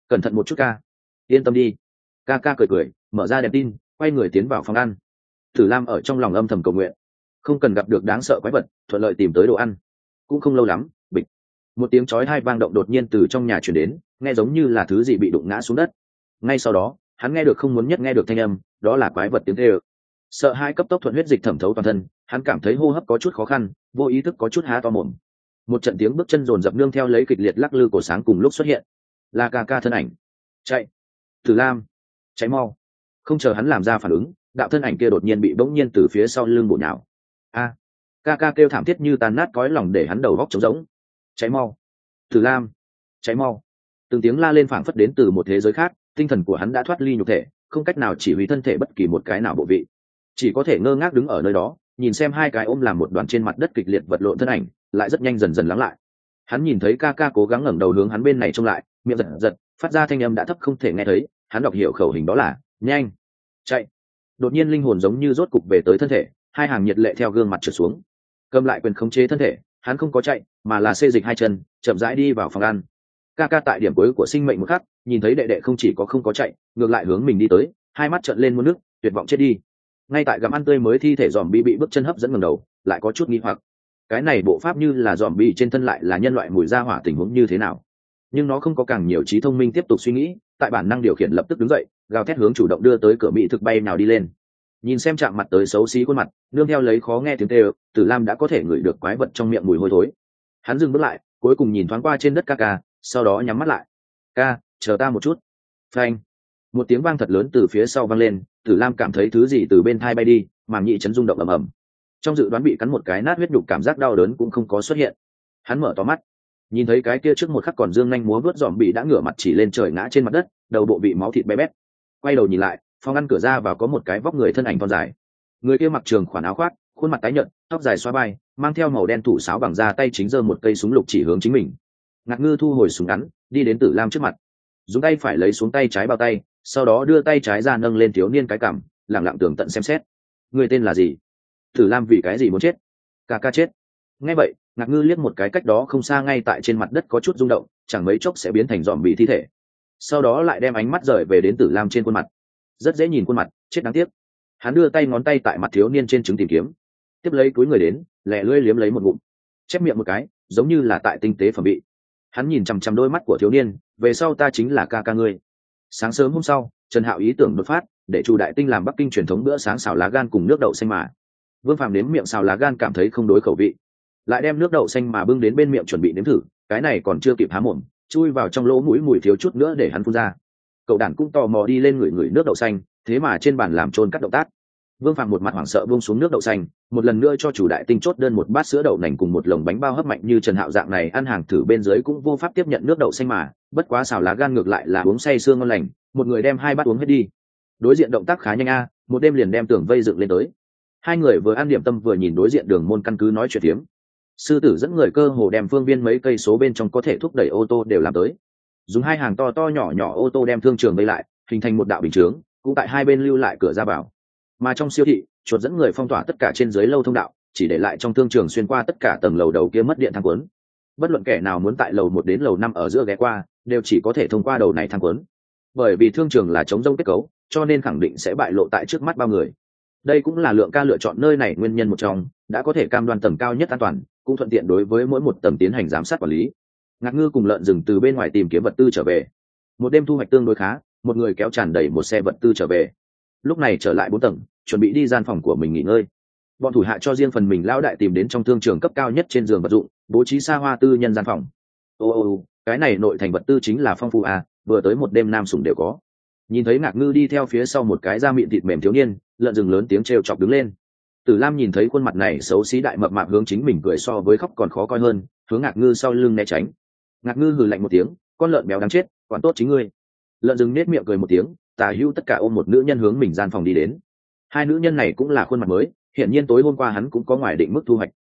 cẩn thận một chút ca. Yên tâm đi. Ca ca cười cười, mở ra đèn tin, quay người tiến vào phòng ăn. Tử Lam ở trong lòng âm thầm cầu nguyện, không cần gặp được đáng sợ quái vật, thuận lợi tìm tới đồ ăn. Cũng không lâu lắm, bịch, một tiếng chói tai vang động đột nhiên từ trong nhà truyền đến, nghe giống như là thứ gì bị đụng ngã xuống đất. Ngay sau đó, hắn nghe được không muốn nhất nghe được thanh âm, đó là quái vật tiếng kêu. Sợ hãi cấp tốc thuận huyết dịch thẩm thấu toàn thân, hắn cảm thấy hô hấp có chút khó khăn, vô ý thức có chút há to mồm. Một trận tiếng bước chân rồn rập nương theo lấy kịch liệt lắc lư cổ sáng cùng lúc xuất hiện, là ca ca thân ảnh. Chạy, Tử Lam, cháy mau. Không chờ hắn làm ra phản ứng, đạo thân ảnh kia đột nhiên bị bỗng nhiên từ phía sau lưng bổ nhào. A, ca ca kêu thảm thiết như tan nát cõi lòng để hắn đầu góc trống rỗng. Cháy mau, Tử Lam, cháy mau. Từng tiếng la lên phảng phất đến từ một thế giới khác, tinh thần của hắn đã thoát ly nhục thể, không cách nào chỉ huy thân thể bất kỳ một cái nào bộ vị, chỉ có thể ngơ ngác đứng ở nơi đó, nhìn xem hai cái ôm làm một đoàn trên mặt đất kịch liệt vật lộn thân ảnh, lại rất nhanh dần dần lắng lại. Hắn nhìn thấy ca ca cố gắng ngẩng đầu hướng hắn bên này trông lại, miệng giật giật, phát ra thanh âm đã thấp không thể nghe thấy. Hắn đọc hiểu khẩu hình đó là nhanh, chạy. Đột nhiên linh hồn giống như rốt cục về tới thân thể, hai hàng nhiệt lệ theo gương mặt trượt xuống. Cầm lại quyền khống chế thân thể, hắn không có chạy, mà là xê dịch hai chân, chậm rãi đi vào phòng ăn. Ca ca tại điểm cuối của sinh mệnh một khắc, nhìn thấy đệ đệ không chỉ có không có chạy, ngược lại hướng mình đi tới, hai mắt trợn lên muôn nước, tuyệt vọng chết đi. Ngay tại gặm ăn tươi mới thi thể dòm bi bị bước chân hấp dẫn ngẩng đầu, lại có chút nghi hoặc. Cái này bộ pháp như là dòm bi trên thân lại là nhân loại mùi ra hỏa tình huống như thế nào? Nhưng nó không có càng nhiều trí thông minh tiếp tục suy nghĩ, tại bản năng điều khiển lập tức đứng dậy, gào thét hướng chủ động đưa tới cửa mỹ thực bay nào đi lên. Nhìn xem chạm mặt tới xấu xí khuôn mặt, nương theo lấy khó nghe tiếng kêu, Tử Lam đã có thể ngửi được quái vật trong miệng mùi hôi thối. Hắn dừng bước lại, cuối cùng nhìn thoáng qua trên đất ca ca, sau đó nhắm mắt lại. Ca, chờ ta một chút. Phanh. Một tiếng vang thật lớn từ phía sau vang lên, Tử Lam cảm thấy thứ gì từ bên thai bay đi, màng nhĩ chấn rung động ầm ầm. Trong dự đoán bị cắn một cái nát huyết nhục cảm giác đau đớn cũng không có xuất hiện. Hắn mở to mắt, nhìn thấy cái kia trước một khắc còn dương nhanh múa vớt dòm bị đã ngửa mặt chỉ lên trời ngã trên mặt đất, đầu bộ bị máu thịt bé bét. Quay đầu nhìn lại, phòng ngăn cửa ra vào có một cái vóc người thân ảnh thon dài. Người kia mặc trường khoản áo khoác, khuôn mặt tái nhợt, tóc dài xóa vai, mang theo màu đen thủ sáo bằng da, tay chính giơ một cây súng lục chỉ hướng chính mình. Ngạc Ngư thu hồi súng ngắn, đi đến Tử Lam trước mặt, dùng tay phải lấy xuống tay trái bao tay, sau đó đưa tay trái ra nâng lên thiếu niên cái cằm, lẳng lặng tường tận xem xét. Người tên là gì? Tử Lam vì cái gì muốn chết? Ca ca chết. Nghe vậy, Ngạc Ngư liếc một cái cách đó không xa ngay tại trên mặt đất có chút rung động, chẳng mấy chốc sẽ biến thành dòm bị thi thể. Sau đó lại đem ánh mắt rời về đến Tử Lam trên khuôn mặt. Rất dễ nhìn khuôn mặt, chết đáng tiếc. Hắn đưa tay ngón tay tại mặt thiếu niên trên trứng tìm kiếm, tiếp lấy túi người đến, lẹ lưỡi liếm lấy một ngụm, chép miệng một cái, giống như là tại tinh tế phẩm bị. Hắn nhìn chằm chằm đôi mắt của thiếu niên, về sau ta chính là ca ca ngươi. Sáng sớm hôm sau, Trần Hạo ý tưởng đột phát, để Chu Đại Tinh làm Bắc Kinh truyền thống bữa sáng xào lá gan cùng nước đậu xanh mà. Vương Phàm nếm miệng xào lá gan cảm thấy không đối khẩu vị, lại đem nước đậu xanh mà bưng đến bên miệng chuẩn bị nếm thử, cái này còn chưa kịp há mồm, chui vào trong lỗ mũi mùi thiếu chút nữa để hắn phun ra. Cậu đàn cũng tò mò đi lên ngửi ngửi nước đậu xanh, thế mà trên bàn làm trôn cắt động tác. Vương Phàm một mặt hoảng sợ buông xuống nước đậu xanh, một lần nữa cho Chủ Đại Tinh chốt đơn một bát sữa đậu nành cùng một lồng bánh bao hấp mạnh như Trần Hạo dạng này ăn hàng thử bên dưới cũng vô pháp tiếp nhận nước đậu xanh mà, bất quá xào lá gan ngược lại là uống say sương ngon lành, một người đem hai bát uống hết đi. Đối diện động tác khá nhanh a, một đêm liền đem tường vây dựng lên tới. Hai người vừa ăn điểm tâm vừa nhìn đối diện đường môn căn cứ nói chuyện tiếm. Sư tử dẫn người cơ hồ đem phương viên mấy cây số bên trong có thể thúc đẩy ô tô đều làm tới. Dùng hai hàng to to nhỏ nhỏ ô tô đem thương trường vây lại, hình thành một đạo bình chướng, cũng tại hai bên lưu lại cửa ra vào. Mà trong siêu thị, chuột dẫn người phong tỏa tất cả trên dưới lâu thông đạo, chỉ để lại trong thương trường xuyên qua tất cả tầng lầu đầu kia mất điện thang cuốn. Bất luận kẻ nào muốn tại lầu một đến lầu năm ở giữa ghé qua, đều chỉ có thể thông qua đầu này thang cuốn. Bởi vì thương trường là chống rông kết cấu, cho nên khẳng định sẽ bại lộ tại trước mắt bao người. Đây cũng là Lượng Ca lựa chọn nơi này nguyên nhân một trong, đã có thể cam đoan tầm cao nhất an toàn, cũng thuận tiện đối với mỗi một tầng tiến hành giám sát quản lý. Ngạc Ngư cùng Lợn Rừng từ bên ngoài tìm kiếm vật tư trở về. Một đêm thu hoạch tương đối khá, một người kéo tràn đầy một xe vật tư trở về. Lúc này trở lại bốn tầng, chuẩn bị đi gian phòng của mình nghỉ ngơi. Bọn thủ hạ cho riêng phần mình lão đại tìm đến trong thương trường cấp cao nhất trên giường vật dụng, bố trí xa hoa tư nhân gian phòng. Ô ô ô, cái này nội thành vật tư chính là phong phú à, vừa tới một đêm nam sủng đều có. Nhìn thấy Ngạc Ngư đi theo phía sau một cái da mịn thịt mềm thiếu niên, Lợn Rừng lớn tiếng trêu chọc đứng lên. Tử Lam nhìn thấy khuôn mặt này xấu xí đại mập mạp hướng chính mình cười so với khóc còn khó coi hơn, hướng Ngạc Ngư sau lưng né tránh. Ngạc Ngư hừ lạnh một tiếng, con lợn béo đáng chết, quản tốt chính ngươi. Lợn Rừng nết miệng cười một tiếng, tà hữu tất cả ôm một nữ nhân hướng mình gian phòng đi đến. Hai nữ nhân này cũng là khuôn mặt mới, hiển nhiên tối hôm qua hắn cũng có ngoài định mức thu hoạch.